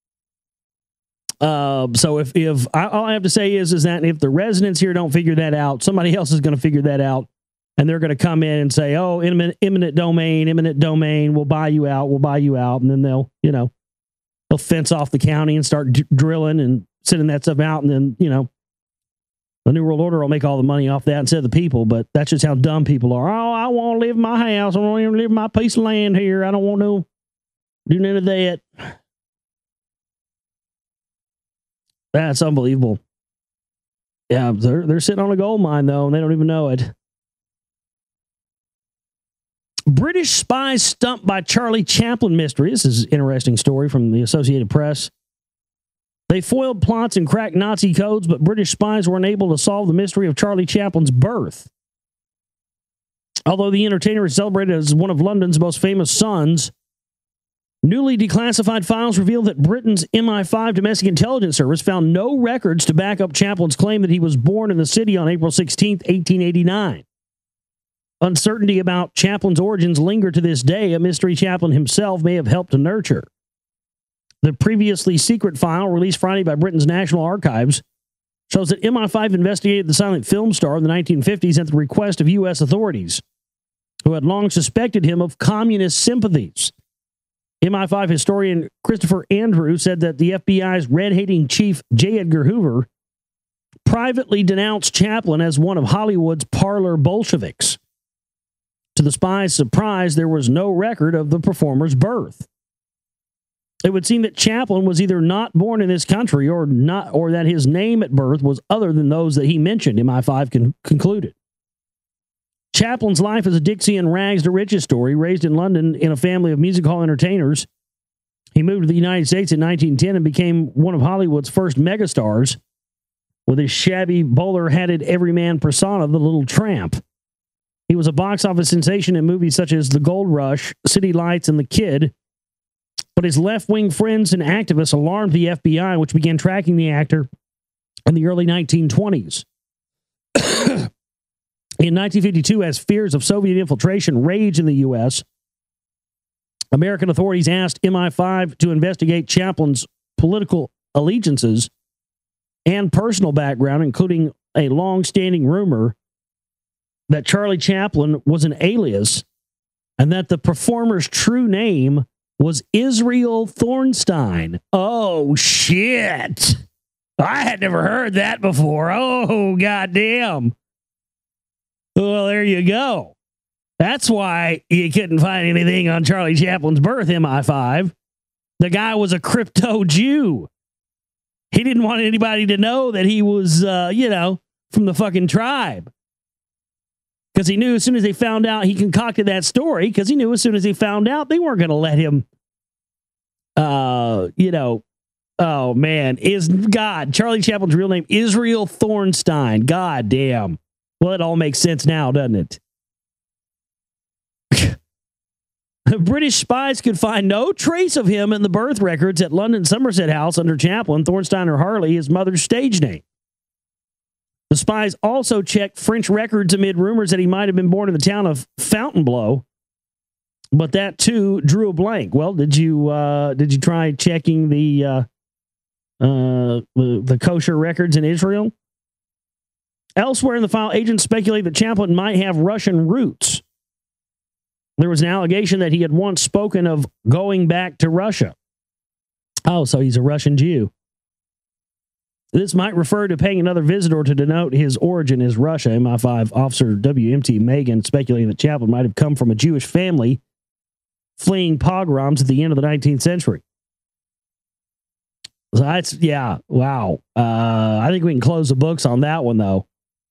So if all I have to say is that if the residents here don't figure that out, somebody else is going to figure that out, and they're going to come in and say, "Oh, eminent domain, we'll buy you out," and then they'll fence off the county and start drilling and sending that stuff out, and then the New World Order will make all the money off that instead of the people. But that's just how dumb people are. Oh, I want to live in my house. I want to live in my piece of land here. I don't want to do none of that. That's unbelievable. Yeah, they're sitting on a gold mine, though, and they don't even know it. British spies stumped by Charlie Chaplin mystery. This is an interesting story from the Associated Press. They foiled plots and cracked Nazi codes, but British spies were unable to solve the mystery of Charlie Chaplin's birth. Although the entertainer is celebrated as one of London's most famous sons, newly declassified files reveal that Britain's MI5 domestic intelligence service found no records to back up Chaplin's claim that he was born in the city on April 16, 1889. Uncertainty about Chaplin's origins linger to this day, a mystery Chaplin himself may have helped to nurture. The previously secret file, released Friday by Britain's National Archives, shows that MI5 investigated the silent film star in the 1950s at the request of U.S. authorities, who had long suspected him of communist sympathies. MI5 historian Christopher Andrew said that the FBI's red-hating chief, J. Edgar Hoover, privately denounced Chaplin as one of Hollywood's parlor Bolsheviks. To the spy's surprise, there was no record of the performer's birth. It would seem that Chaplin was either not born in this country or that his name at birth was other than those that he mentioned, MI5 concluded. Chaplin's life is a Dixie and rags to riches story. Raised in London in a family of music hall entertainers, he moved to the United States in 1910 and became one of Hollywood's first megastars with his shabby, bowler-hatted everyman persona, the Little Tramp. He was a box office sensation in movies such as The Gold Rush, City Lights, and The Kid, but his left-wing friends and activists alarmed the FBI, which began tracking the actor in the early 1920s. In 1952, as fears of Soviet infiltration raged in the U.S., American authorities asked MI5 to investigate Chaplin's political allegiances and personal background, including a long-standing rumor that Charlie Chaplin was an alias and that the performer's true name was Israel Thornstein. Oh, shit. I had never heard that before. Oh, goddamn. Well, there you go. That's why you couldn't find anything on Charlie Chaplin's birth, MI5. The guy was a crypto Jew. He didn't want anybody to know that he was, from the fucking tribe. Because he knew as soon as they found out, he concocted that story, because he knew as soon as they found out, they weren't going to let him, oh, man, Charlie Chaplin's real name, Israel Thornstein. God damn. Well, it all makes sense now, doesn't it? British spies could find no trace of him in the birth records at London Somerset House under Chaplin, Thornstein or Harley, his mother's stage name. The spies also checked French records amid rumors that he might have been born in the town of Fontainebleau, but that too drew a blank. Well, did you try checking the kosher records in Israel? Elsewhere in the file, agents speculate that Chaplin might have Russian roots. There was an allegation that he had once spoken of going back to Russia. Oh, so he's a Russian Jew. This might refer to paying another visit or to denote his origin as Russia. MI5 officer WMT Megan speculating that Chaplin might have come from a Jewish family fleeing pogroms at the end of the 19th century. So that's, yeah, wow. I think we can close the books on that one, though.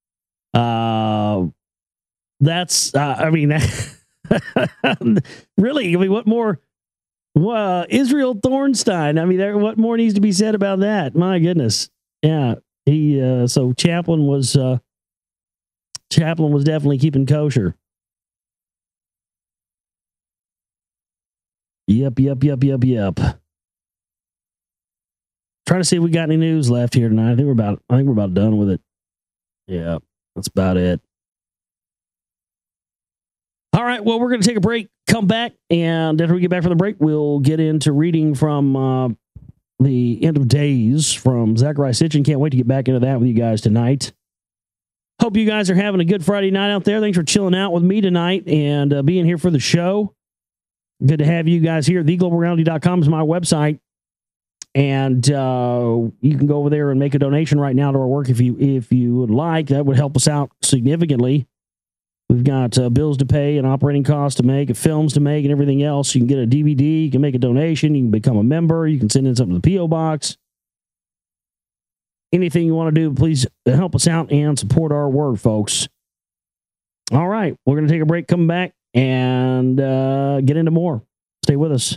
That's, I mean, really, I mean, what more? Israel Thornstein. I mean, what more needs to be said about that? My goodness. Yeah. So Chaplin was definitely keeping kosher. Yep. Trying to see if we got any news left here tonight. I think we're about done with it. Yeah, that's about it. All right, well, we're going to take a break, come back, and after we get back from the break, we'll get into reading from the End of Days from Zachariah Sitchin. Can't wait to get back into that with you guys tonight. Hope you guys are having a good Friday night out there. Thanks for chilling out with me tonight and being here for the show. Good to have you guys here. TheGlobalReality.com is my website. And you can go over there and make a donation right now to our work if you would like. That would help us out significantly. We've got bills to pay and operating costs to make and films to make and everything else. You can get a DVD. You can make a donation. You can become a member. You can send in something to the P.O. Box. Anything you want to do, please help us out and support our work, folks. All right. We're going to take a break, come back, and get into more. Stay with us.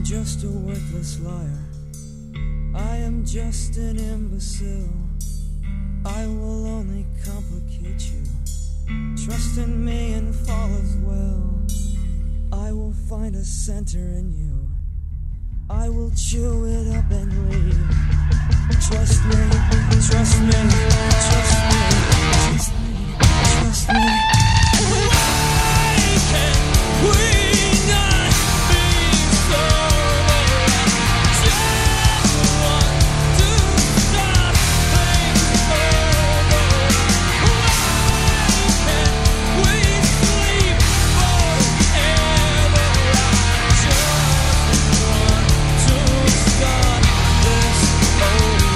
just a worthless liar. I am just an imbecile. I will only complicate you. Trust in me and fall as well. I will find a center in you. I will chew it up and leave. Trust me, trust me, trust me, trust me, trust me. Why can't we not be sober? Just want to stop things over. Why can't we sleep forever? I just want to start this over.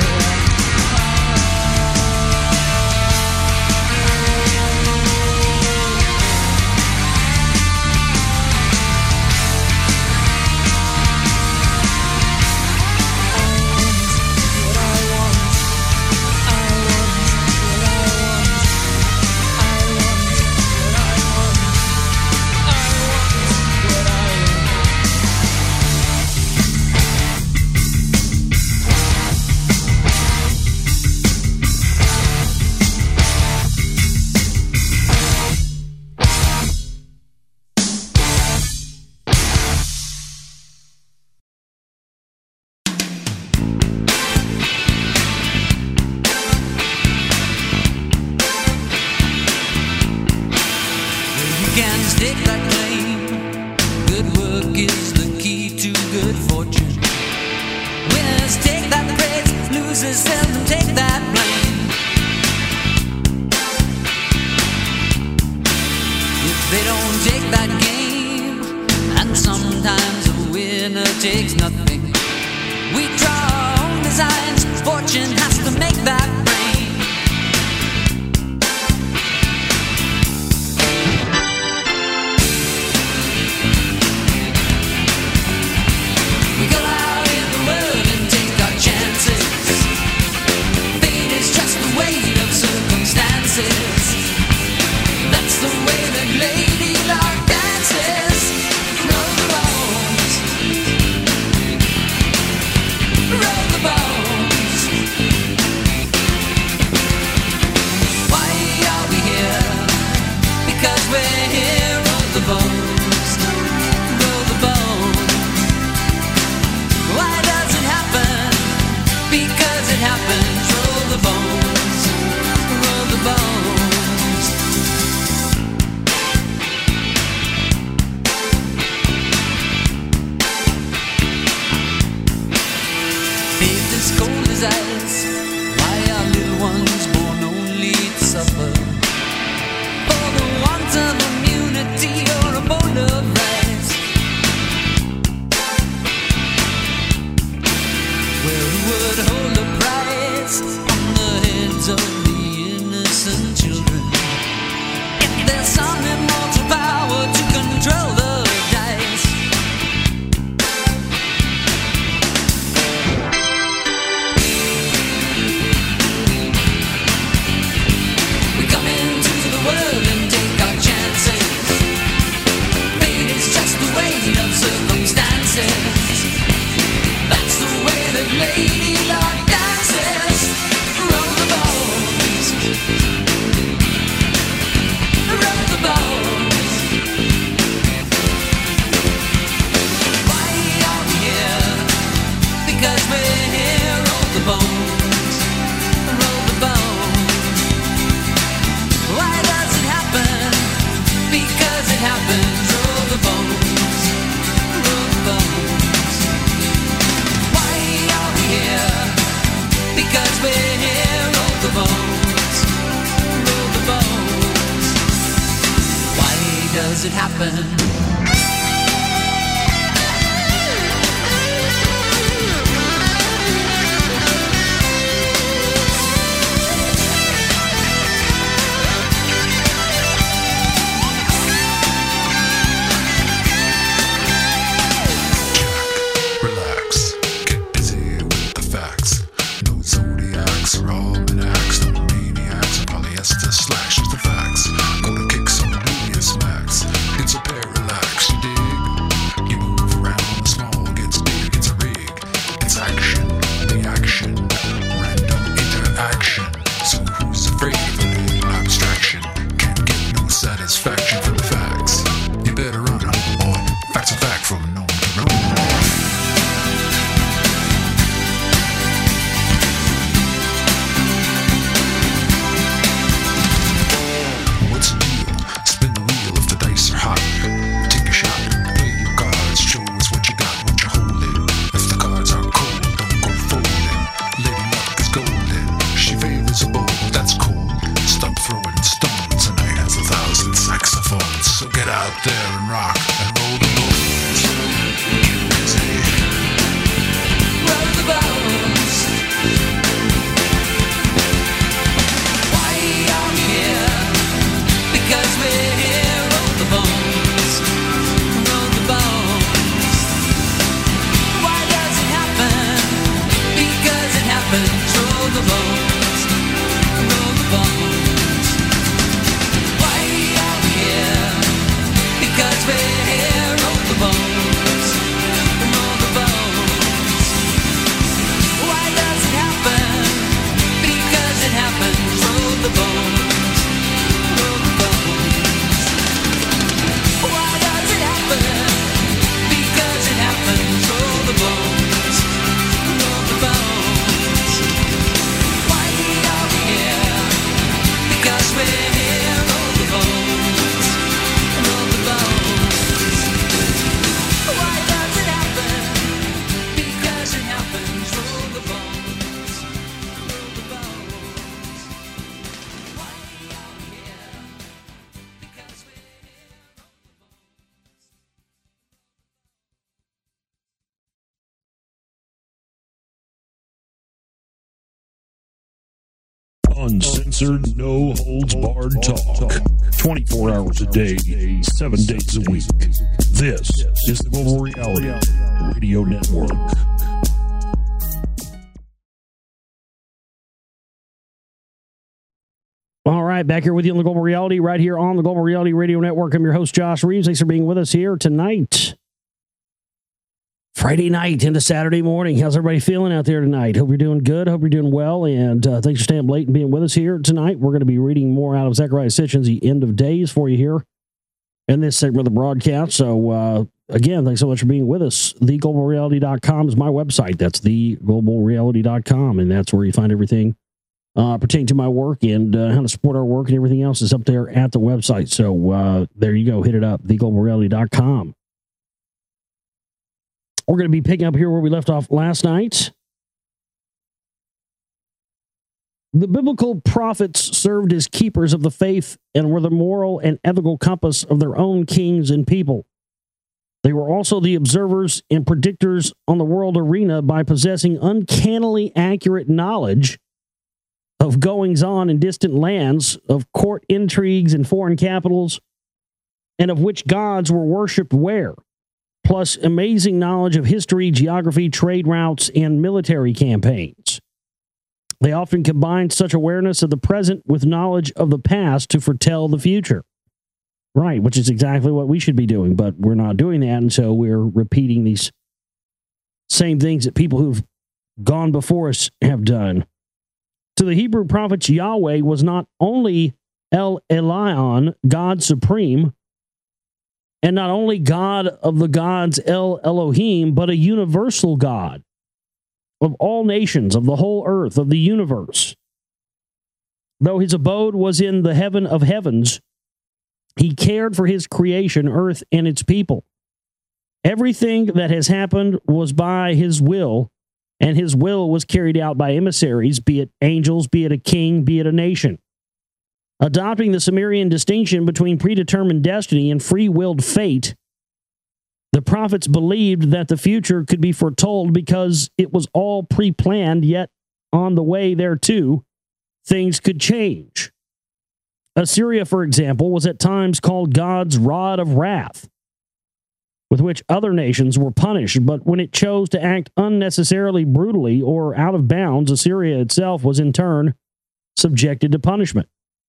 Does it happen? Slashes the facts. Gonna kick some smacks. It's a paradise. Uncensored, no holds barred talk. 24 hours a day, 7 days a week. This is the Global Reality Radio Network. All right, back here with you on the Global Reality, right here on the Global Reality Radio Network. I'm your host, Josh Reeves. Thanks for being with us here tonight. Friday night into Saturday morning. How's everybody feeling out there tonight? Hope you're doing good. Hope you're doing well. And thanks for staying up late and being with us here tonight. We're going to be reading more out of Zechariah Sitchin's The End of Days for you here in this segment of the broadcast. So, again, thanks so much for being with us. TheGlobalReality.com is my website. That's TheGlobalReality.com. And that's where you find everything pertaining to my work and how to support our work and everything else is up there at the website. So, there you go. Hit it up. TheGlobalReality.com. We're going to be picking up here where we left off last night. The biblical prophets served as keepers of the faith and were the moral and ethical compass of their own kings and people. They were also the observers and predictors on the world arena by possessing uncannily accurate knowledge of goings-on in distant lands, of court intrigues in foreign capitals, and of which gods were worshipped where. Plus amazing knowledge of history, geography, trade routes, and military campaigns. They often combined such awareness of the present with knowledge of the past to foretell the future. Right, which is exactly what we should be doing, but we're not doing that, and so we're repeating these same things that people who've gone before us have done. To the Hebrew prophets, Yahweh was not only El Elyon, God supreme, and not only God of the gods, El Elohim, but a universal God of all nations, of the whole earth, of the universe. Though his abode was in the heaven of heavens, he cared for his creation, earth, and its people. Everything that has happened was by his will, and his will was carried out by emissaries, be it angels, be it a king, be it a nation. Adopting the Sumerian distinction between predetermined destiny and free-willed fate, the prophets believed that the future could be foretold because it was all pre-planned, yet on the way thereto, things could change. Assyria, for example, was at times called God's rod of wrath, with which other nations were punished, but when it chose to act unnecessarily brutally or out of bounds, Assyria itself was in turn subjected to punishment.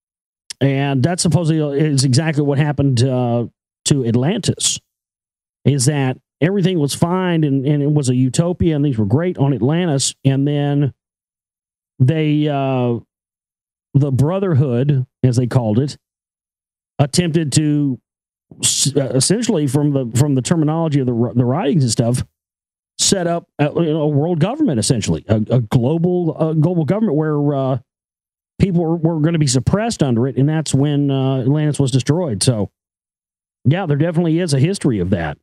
And that supposedly is exactly what happened to Atlantis, is that everything was fine and it was a utopia and these were great on Atlantis. And then they, the Brotherhood, as they called it, attempted to essentially from the terminology of the writings and stuff, set up a world government, essentially, a global government where people were going to be suppressed under it, and that's when Atlantis was destroyed. So, yeah, there definitely is a history of that.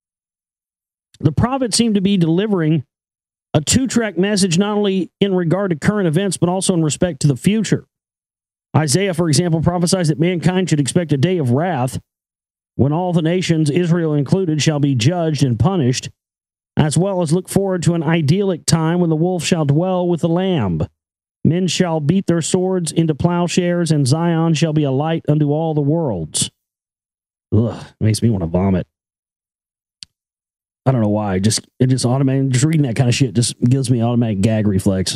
The prophets seem to be delivering a two-track message not only in regard to current events, but also in respect to the future. Isaiah, for example, prophesies that mankind should expect a day of wrath when all the nations, Israel included, shall be judged and punished, as well as look forward to an idyllic time when the wolf shall dwell with the lamb. Men shall beat their swords into plowshares, and Zion shall be a light unto all the worlds. Ugh, makes me want to vomit. I don't know why. Just reading that kind of shit just gives me automatic gag reflex.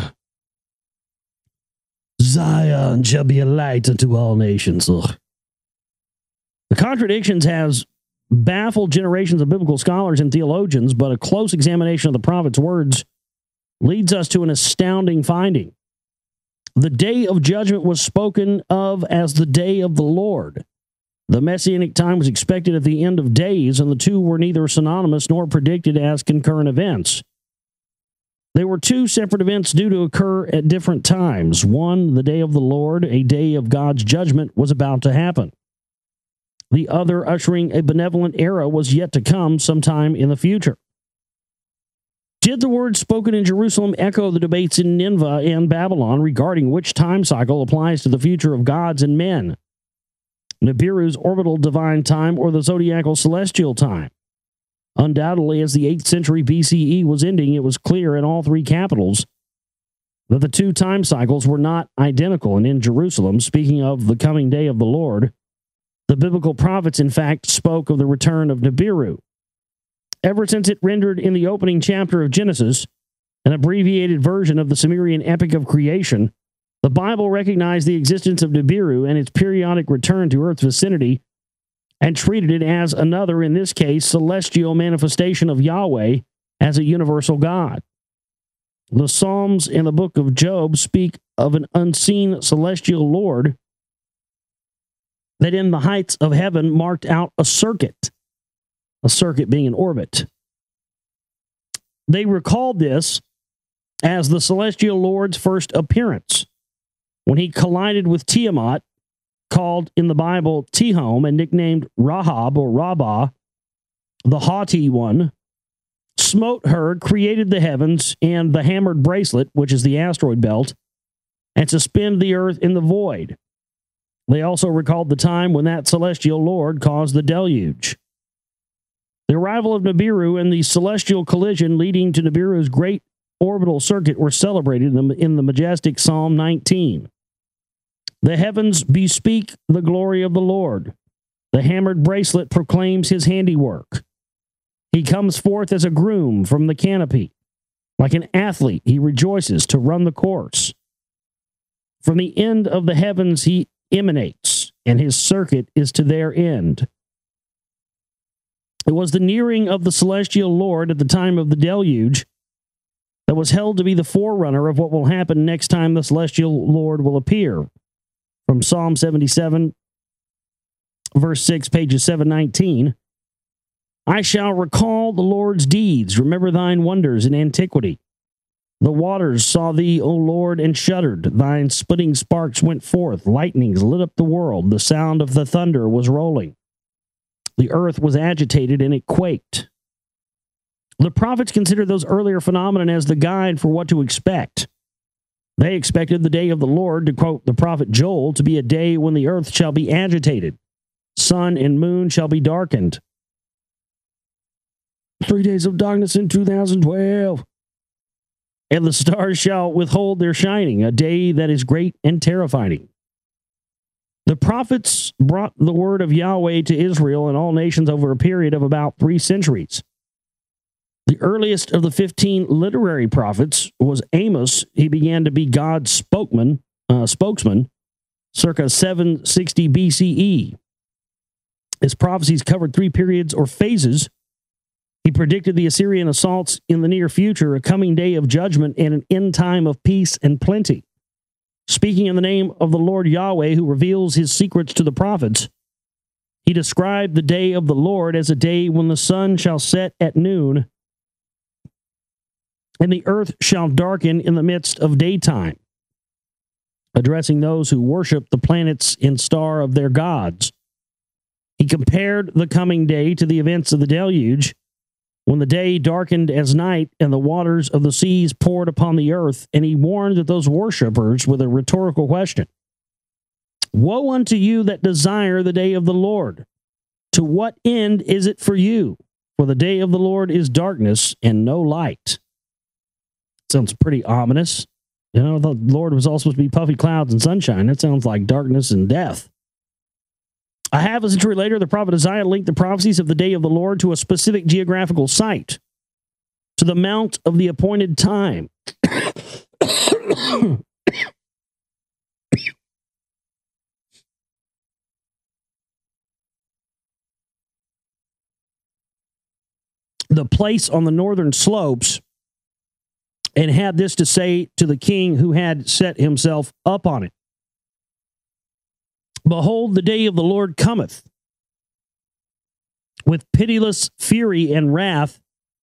Zion shall be a light unto all nations. Ugh. The contradictions has baffled generations of biblical scholars and theologians, but a close examination of the prophet's words leads us to an astounding finding. The day of judgment was spoken of as the day of the Lord. The messianic time was expected at the end of days, and the two were neither synonymous nor predicted as concurrent events. They were two separate events due to occur at different times. One, the day of the Lord, a day of God's judgment, was about to happen. The other, ushering a benevolent era, was yet to come sometime in the future. Did the words spoken in Jerusalem echo the debates in Nineveh and Babylon regarding which time cycle applies to the future of gods and men? Nibiru's orbital divine time or the zodiacal celestial time? Undoubtedly, as the 8th century BCE was ending, it was clear in all three capitals that the two time cycles were not identical. And in Jerusalem, speaking of the coming day of the Lord, the biblical prophets, in fact, spoke of the return of Nibiru. Ever since it rendered in the opening chapter of Genesis an abbreviated version of the Sumerian epic of creation, the Bible recognized the existence of Nibiru and its periodic return to Earth's vicinity and treated it as another, in this case, celestial manifestation of Yahweh as a universal God. The Psalms and the book of Job speak of an unseen celestial Lord that in the heights of heaven marked out a circuit being an orbit. They recalled this as the celestial Lord's first appearance, when he collided with Tiamat, called in the Bible Tehom and nicknamed Rahab or Rabbah, the haughty one, smote her, created the heavens and the hammered bracelet, which is the asteroid belt, and suspended the earth in the void. They also recalled the time when that celestial Lord caused the deluge. The arrival of Nibiru and the celestial collision leading to Nibiru's great orbital circuit were celebrated in the majestic Psalm 19. The heavens bespeak the glory of the Lord. The hammered bracelet proclaims his handiwork. He comes forth as a groom from the canopy. Like an athlete, he rejoices to run the course. From the end of the heavens he emanates, and his circuit is to their end. It was the nearing of the celestial Lord at the time of the deluge that was held to be the forerunner of what will happen next time the celestial Lord will appear. From Psalm 77, verse 6, pages 719, I shall recall the Lord's deeds, remember thine wonders in antiquity. The waters saw thee, O Lord, and shuddered. Thine splitting sparks went forth. Lightnings lit up the world. The sound of the thunder was rolling. The earth was agitated, and it quaked. The prophets considered those earlier phenomena as the guide for what to expect. They expected the day of the Lord, to quote the prophet Joel, to be a day when the earth shall be agitated. Sun and moon shall be darkened. 3 days of darkness in 2012. And the stars shall withhold their shining, a day that is great and terrifying. The prophets brought the word of Yahweh to Israel and all nations over a period of about 3 centuries. The earliest of the 15 literary prophets was Amos. He began to be God's spokesman circa 760 BCE. His prophecies covered 3 periods or phases. He predicted the Assyrian assaults in the near future, a coming day of judgment, and an end time of peace and plenty. Speaking in the name of the Lord Yahweh, who reveals his secrets to the prophets, he described the day of the Lord as a day when the sun shall set at noon, and the earth shall darken in the midst of daytime, addressing those who worship the planets and star of their gods. He compared the coming day to the events of the deluge, when the day darkened as night and the waters of the seas poured upon the earth, and he warned that those worshippers with a rhetorical question. Woe unto you that desire the day of the Lord! To what end is it for you? For the day of the Lord is darkness and no light. Sounds pretty ominous. You know, the Lord was all supposed to be puffy clouds and sunshine. That sounds like darkness and death. A half a century later, the prophet Isaiah linked the prophecies of the day of the Lord to a specific geographical site, to the Mount of the Appointed Time. The place on the northern slopes, and had this to say to the king who had set himself up on it. Behold, the day of the Lord cometh, with pitiless fury and wrath,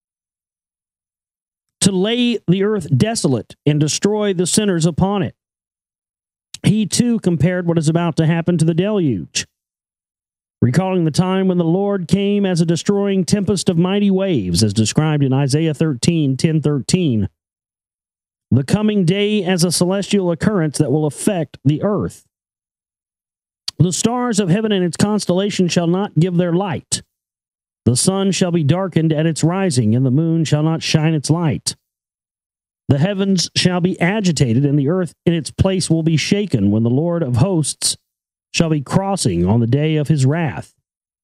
to lay the earth desolate and destroy the sinners upon it. He too compared what is about to happen to the deluge, recalling the time when the Lord came as a destroying tempest of mighty waves, as described in Isaiah 10:13. The coming day as a celestial occurrence that will affect the earth. The stars of heaven and its constellations shall not give their light. The sun shall be darkened at its rising, and the moon shall not shine its light. The heavens shall be agitated, and the earth in its place will be shaken when the Lord of hosts shall be crossing on the day of his wrath.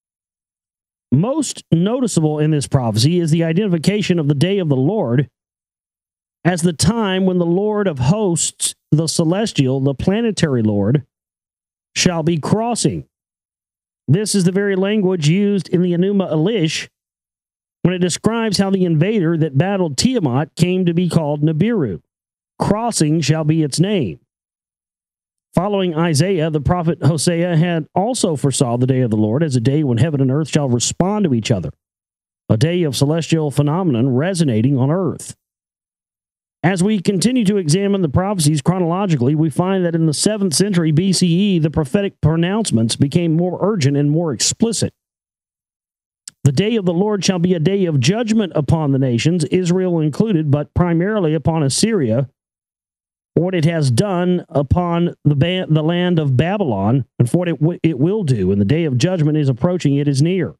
Most noticeable in this prophecy is the identification of the day of the Lord as the time when the Lord of hosts, the celestial, the planetary Lord, shall be crossing. This is the very language used in the Enuma Elish when it describes how the invader that battled Tiamat came to be called Nibiru. Crossing shall be its name. Following Isaiah, the prophet Hosea had also foresaw the day of the Lord as a day when heaven and earth shall respond to each other, a day of celestial phenomenon resonating on earth. As we continue to examine the prophecies chronologically, we find that in the 7th century BCE, the prophetic pronouncements became more urgent and more explicit. The day of the Lord shall be a day of judgment upon the nations, Israel included, but primarily upon Assyria, for what it has done upon the land of Babylon, and for what it will do. And the day of judgment is approaching, it is near.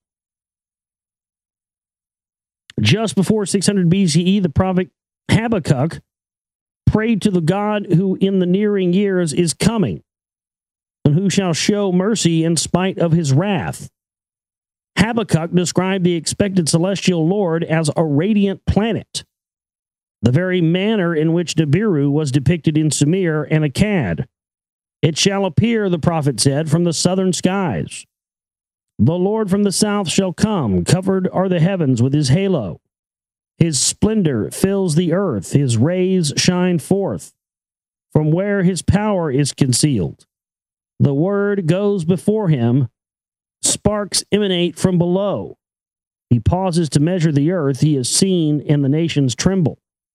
Just before 600 BCE, the prophet Habakkuk prayed to the God who in the nearing years is coming, and who shall show mercy in spite of his wrath. Habakkuk described the expected celestial Lord as a radiant planet, the very manner in which Nibiru was depicted in Sumer and Akkad. It shall appear, the prophet said, from the southern skies. The Lord from the south shall come, covered are the heavens with his halo. His splendor fills the earth, his rays shine forth, from where his power is concealed. The word goes before him, sparks emanate from below. He pauses to measure the earth, he is seen, and the nations tremble.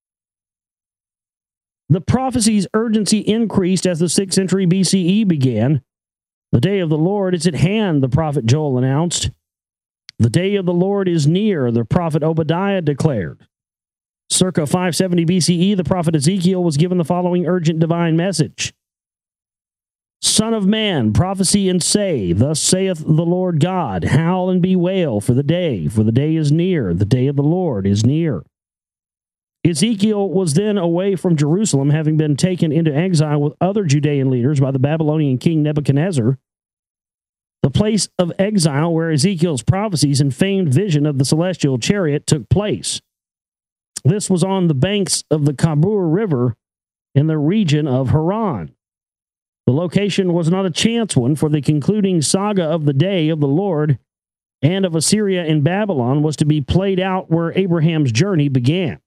The prophecy's urgency increased as the 6th century BCE began. The day of the Lord is at hand, the prophet Joel announced. The day of the Lord is near, the prophet Obadiah declared. Circa 570 BCE, the prophet Ezekiel was given the following urgent divine message. Son of man, prophesy and say, thus saith the Lord God, howl and bewail for the day is near, the day of the Lord is near. Ezekiel was then away from Jerusalem, having been taken into exile with other Judean leaders by the Babylonian king Nebuchadnezzar. The place of exile where Ezekiel's prophecies and famed vision of the celestial chariot took place. This was on the banks of the Kabur River in the region of Haran. The location was not a chance one, for the concluding saga of the day of the Lord and of Assyria and Babylon was to be played out where Abraham's journey began.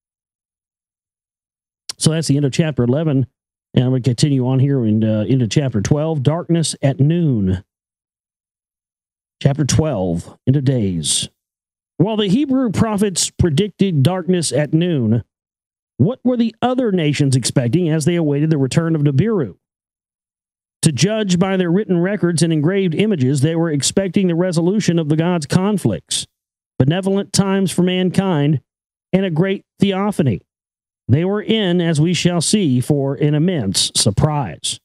So that's the end of chapter 11, and I'm going to continue on here into chapter 12, darkness at noon. Chapter 12, into days. While the Hebrew prophets predicted darkness at noon, what were the other nations expecting as they awaited the return of Nibiru? To judge by their written records and engraved images, they were expecting the resolution of the gods' conflicts, benevolent times for mankind, and a great theophany. They were in, as we shall see, for an immense surprise.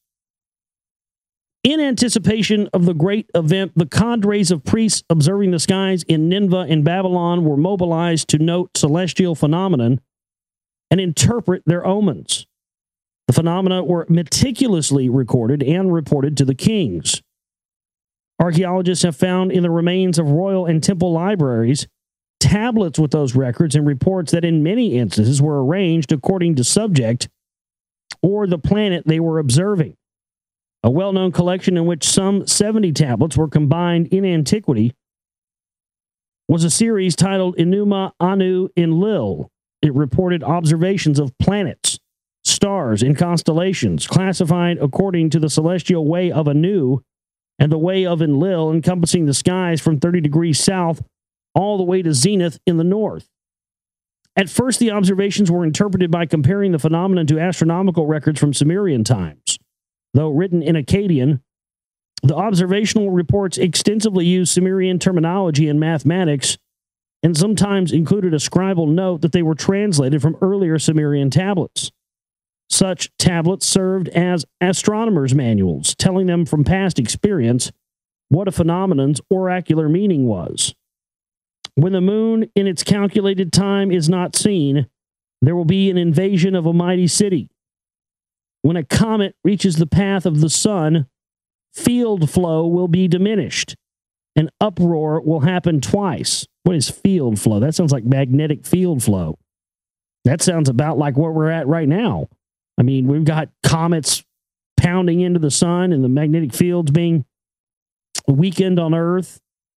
In anticipation of the great event, the cadres of priests observing the skies in Nineveh and Babylon were mobilized to note celestial phenomenon and interpret their omens. The phenomena were meticulously recorded and reported to the kings. Archaeologists have found in the remains of royal and temple libraries tablets with those records and reports that in many instances were arranged according to subject or the planet they were observing. A well-known collection in which some 70 tablets were combined in antiquity was a series titled Enuma, Anu, Enlil. It reported observations of planets, stars, and constellations classified according to the celestial way of Anu and the way of Enlil, encompassing the skies from 30 degrees south all the way to zenith in the north. At first, the observations were interpreted by comparing the phenomenon to astronomical records from Sumerian times. Though written in Akkadian, the observational reports extensively used Sumerian terminology and mathematics, and sometimes included a scribal note that they were translated from earlier Sumerian tablets. Such tablets served as astronomers' manuals, telling them from past experience what a phenomenon's oracular meaning was. When the moon in its calculated time is not seen, There will be an invasion of a mighty city. When a comet reaches the path of the sun, field flow will be diminished. An uproar will happen twice. What is field flow? That sounds like magnetic field flow. That sounds about like where we're at right now. I mean, we've got comets pounding into the sun and the magnetic fields being weakened on Earth.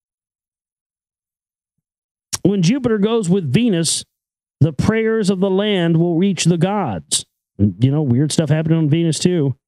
When Jupiter goes with Venus, the prayers of the land will reach the gods. You know, weird stuff happening on Venus too.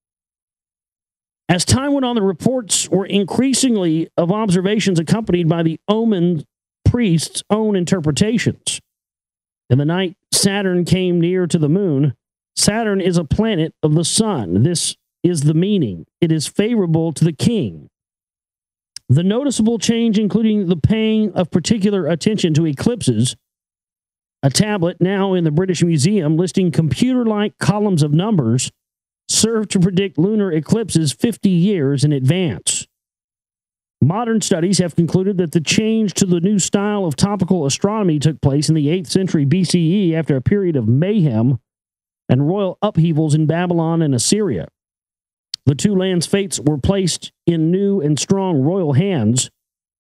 As time went on, the reports were increasingly of observations accompanied by the omen priests' own interpretations. In the night Saturn came near to the moon, Saturn is a planet of the sun. This is the meaning. It is favorable to the king. The noticeable change, including the paying of particular attention to eclipses, a tablet now in the British Museum listing computer-like columns of numbers, served to predict lunar eclipses 50 years in advance. Modern studies have concluded that the change to the new style of topical astronomy took place in the 8th century BCE after a period of mayhem and royal upheavals in Babylon and Assyria. The two lands' fates were placed in new and strong royal hands.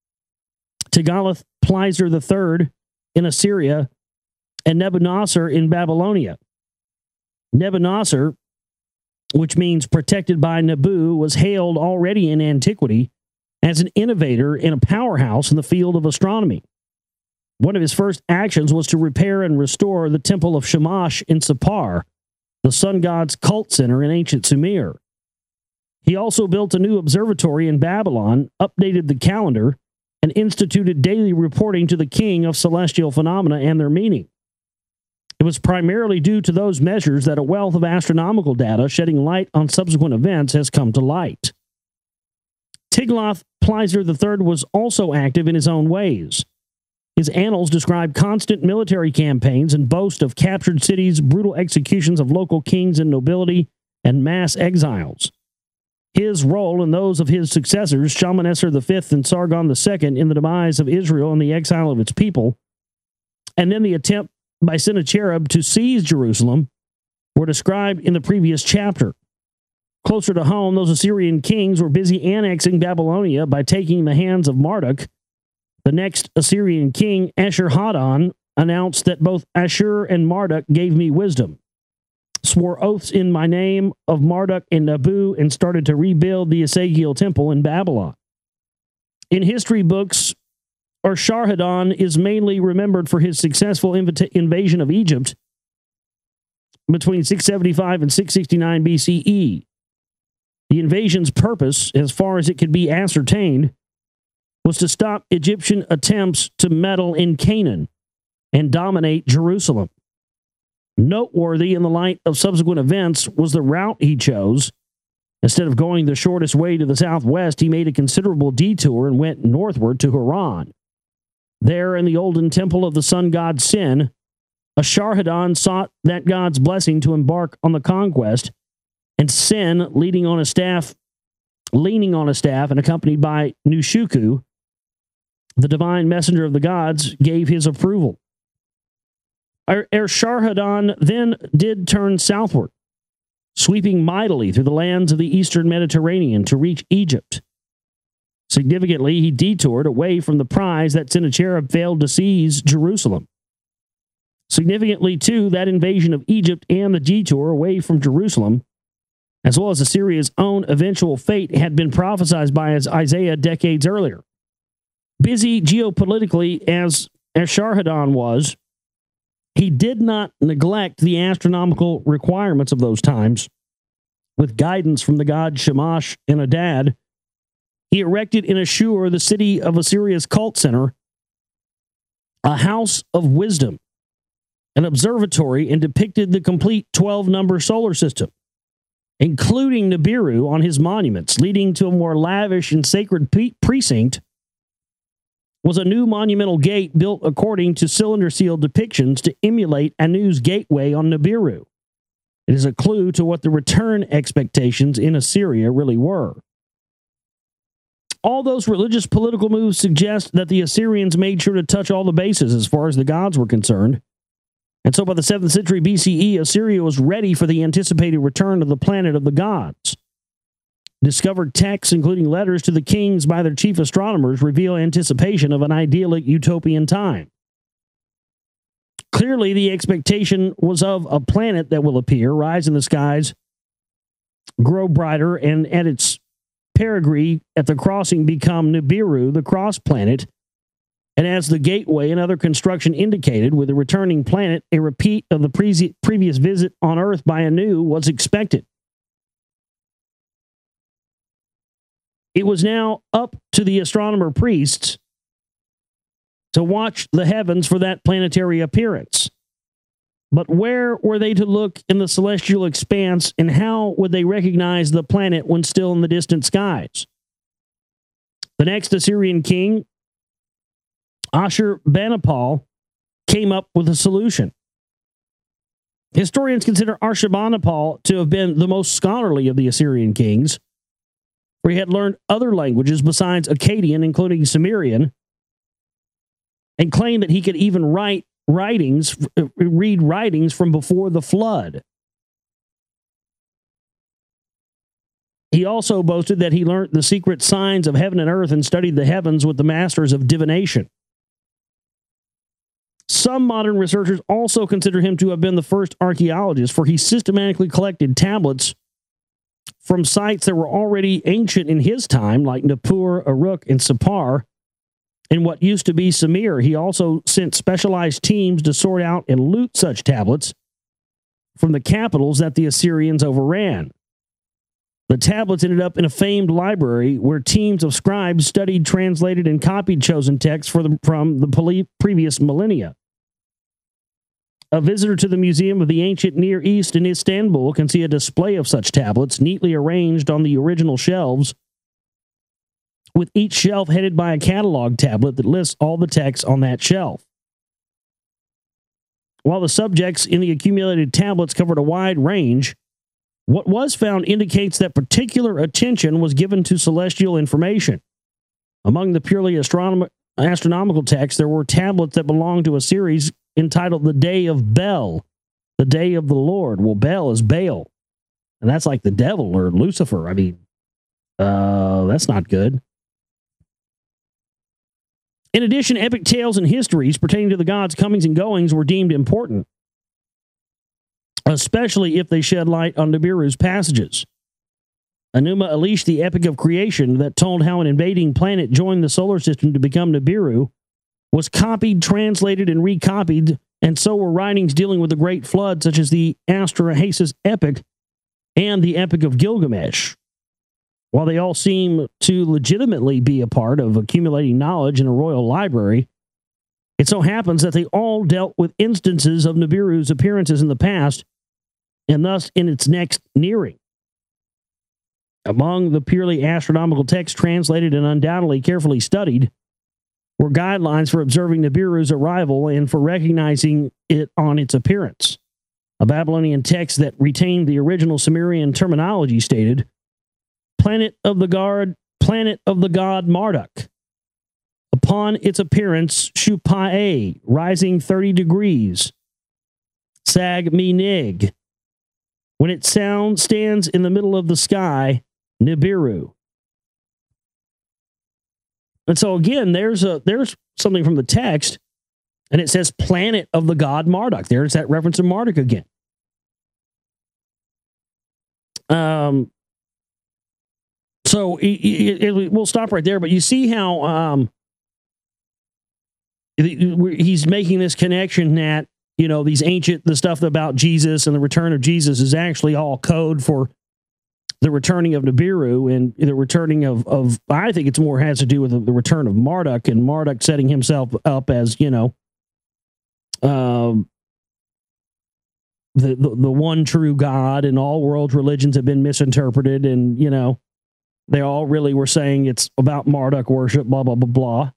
Tiglath-Pileser III in Assyria and Nebuchadnezzar in Babylonia. Nebuchadnezzar, which means protected by Nebu, was hailed already in antiquity as an innovator and a powerhouse in the field of astronomy. One of his first actions was to repair and restore the temple of Shamash in Sippar, the sun god's cult center in ancient Sumer. He also built a new observatory in Babylon, updated the calendar, and instituted daily reporting to the king of celestial phenomena and their meaning. It was primarily due to those measures that a wealth of astronomical data shedding light on subsequent events has come to light. Tiglath-Pileser III was also active in his own ways. His annals describe constant military campaigns and boast of captured cities, brutal executions of local kings and nobility, and mass exiles. His role and those of his successors, Shalmaneser V and Sargon II, in the demise of Israel and the exile of its people, and then the attempt by Sennacherib to seize Jerusalem, were described in the previous chapter. Closer to home, those Assyrian kings were busy annexing Babylonia by taking the hands of Marduk. The next Assyrian king, Esarhaddon, announced that both Ashur and Marduk gave me wisdom, swore oaths in my name of Marduk and Nabu, and started to rebuild the Esagil temple in Babylon. In history books, Esarhaddon is mainly remembered for his successful invasion of Egypt between 675 and 669 BCE. The invasion's purpose, as far as it could be ascertained, was to stop Egyptian attempts to meddle in Canaan and dominate Jerusalem. Noteworthy in the light of subsequent events was the route he chose. Instead of going the shortest way to the southwest, he made a considerable detour and went northward to Haran. There, in the olden temple of the sun god Sin, Esarhaddon sought that god's blessing to embark on the conquest, and Sin, leaning on a staff and accompanied by Nushuku, the divine messenger of the gods, gave his approval. Esarhaddon then did turn southward, sweeping mightily through the lands of the eastern Mediterranean to reach Egypt. Significantly, he detoured away from the prize that Sennacherib failed to seize Jerusalem. Significantly, too, that invasion of Egypt and the detour away from Jerusalem, as well as Assyria's own eventual fate, had been prophesied by Isaiah decades earlier. Busy geopolitically as Esarhaddon was, he did not neglect the astronomical requirements of those times. With guidance from the gods Shamash and Adad, he erected in Ashur, the city of Assyria's cult center, a house of wisdom, an observatory, and depicted the complete 12-number solar system, including Nibiru on his monuments. Leading to a more lavish and sacred precinct was a new monumental gate built according to cylinder-sealed depictions to emulate Anu's gateway on Nibiru. It is a clue to what the return expectations in Assyria really were. All those religious political moves suggest that the Assyrians made sure to touch all the bases as far as the gods were concerned, And so by the 7th century BCE, Assyria was ready for the anticipated return of the planet of the gods. Discovered texts, including letters to the kings by their chief astronomers, reveal anticipation of an idyllic utopian time. Clearly, the expectation was of a planet that will appear, rise in the skies, grow brighter, and at its perigee at the crossing become Nibiru, the cross planet. And as the gateway and other construction indicated, with a returning planet, a repeat of the previous visit on Earth by Anu was expected. It was now up to the astronomer priests to watch the heavens for that planetary appearance. But where were they to look in the celestial expanse, and how would they recognize the planet when still in the distant skies? The next Assyrian king, Ashurbanipal, came up with a solution. Historians consider Ashurbanipal to have been the most scholarly of the Assyrian kings, for he had learned other languages besides Akkadian, including Sumerian, and claimed that he could even read writings from before the flood. He also boasted that he learned the secret signs of heaven and earth and studied the heavens with the masters of divination. Some modern researchers also consider him to have been the first archaeologist, for he systematically collected tablets from sites that were already ancient in his time, like Nippur, Uruk, and Sippar, in what used to be Samir. He also sent specialized teams to sort out and loot such tablets from the capitals that the Assyrians overran. The tablets ended up in a famed library where teams of scribes studied, translated, and copied chosen texts from the previous millennia. A visitor to the Museum of the Ancient Near East in Istanbul can see a display of such tablets neatly arranged on the original shelves, with each shelf headed by a catalog tablet that lists all the texts on that shelf. While the subjects in the accumulated tablets covered a wide range, what was found indicates that particular attention was given to celestial information. Among the purely astronomical texts, there were tablets that belonged to a series entitled The Day of Bel, the Day of the Lord. Well, Bel is Baal, and that's like the devil or Lucifer. I mean, that's not good. In addition, epic tales and histories pertaining to the gods' comings and goings were deemed important, especially if they shed light on Nibiru's passages. Enuma Elish, the epic of creation that told how an invading planet joined the solar system to become Nibiru, was copied, translated, and recopied, and so were writings dealing with the Great Flood, such as the Astrahasis epic and the Epic of Gilgamesh. While they all seem to legitimately be a part of accumulating knowledge in a royal library, it so happens that they all dealt with instances of Nibiru's appearances in the past, and thus in its next nearing. Among the purely astronomical texts translated and undoubtedly carefully studied were guidelines for observing Nibiru's arrival and for recognizing it on its appearance. A Babylonian text that retained the original Sumerian terminology stated, planet of the god Marduk. Upon its appearance, Shupae, rising 30 degrees. Sag Mi Nig. When it stands in the middle of the sky, Nibiru. And so again, there's something from the text, and it says planet of the god Marduk. There's that reference to Marduk again. So we'll stop right there, but you see how he's making this connection that, you know, the stuff about Jesus and the return of Jesus is actually all code for the returning of Nibiru and the returning of I think it's more has to do with the return of Marduk, and Marduk setting himself up as, you know, the one true God, and all world religions have been misinterpreted, and, you know, they all really were saying it's about Marduk worship, blah, blah, blah, blah.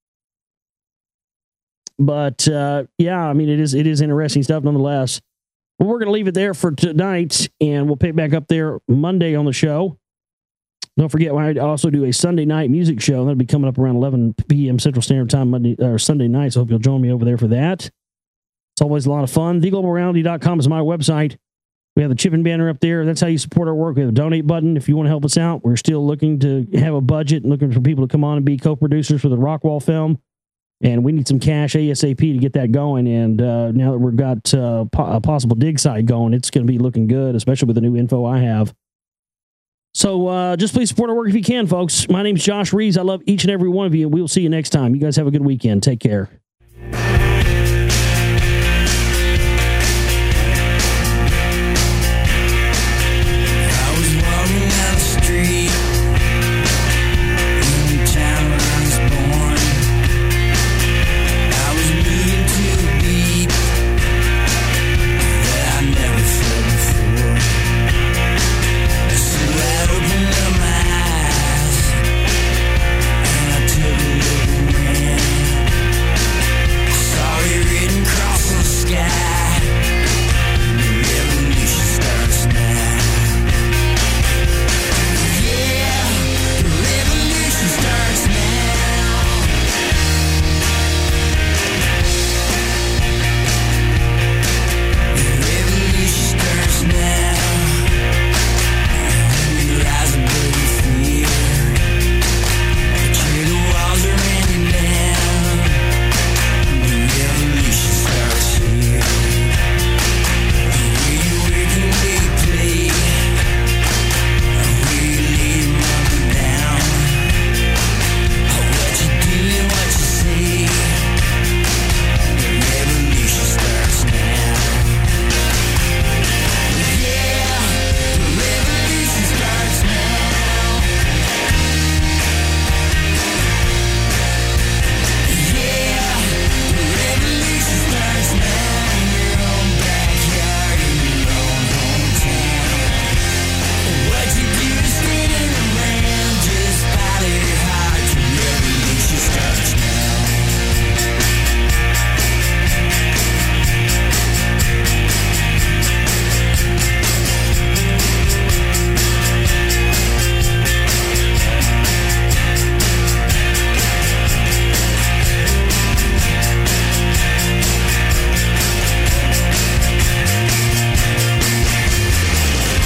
But, yeah, I mean, it is interesting stuff nonetheless. Well, we're going to leave it there for tonight, and we'll pick back up there Monday on the show. Don't forget, I also do a Sunday night music show. That'll be coming up around 11 p.m. Central Standard Time Sunday night, so I hope you'll join me over there for that. It's always a lot of fun. TheGlobalReality.com is my website. We have the chipping banner up there. That's how you support our work. We have a donate button if you want to help us out. We're still looking to have a budget and looking for people to come on and be co-producers for the Rockwall film. And we need some cash ASAP to get that going. And now that we've got a possible dig site going, it's going to be looking good, especially with the new info I have. So just please support our work if you can, folks. My name's Josh Reeves. I love each and every one of you. We'll see you next time. You guys have a good weekend. Take care.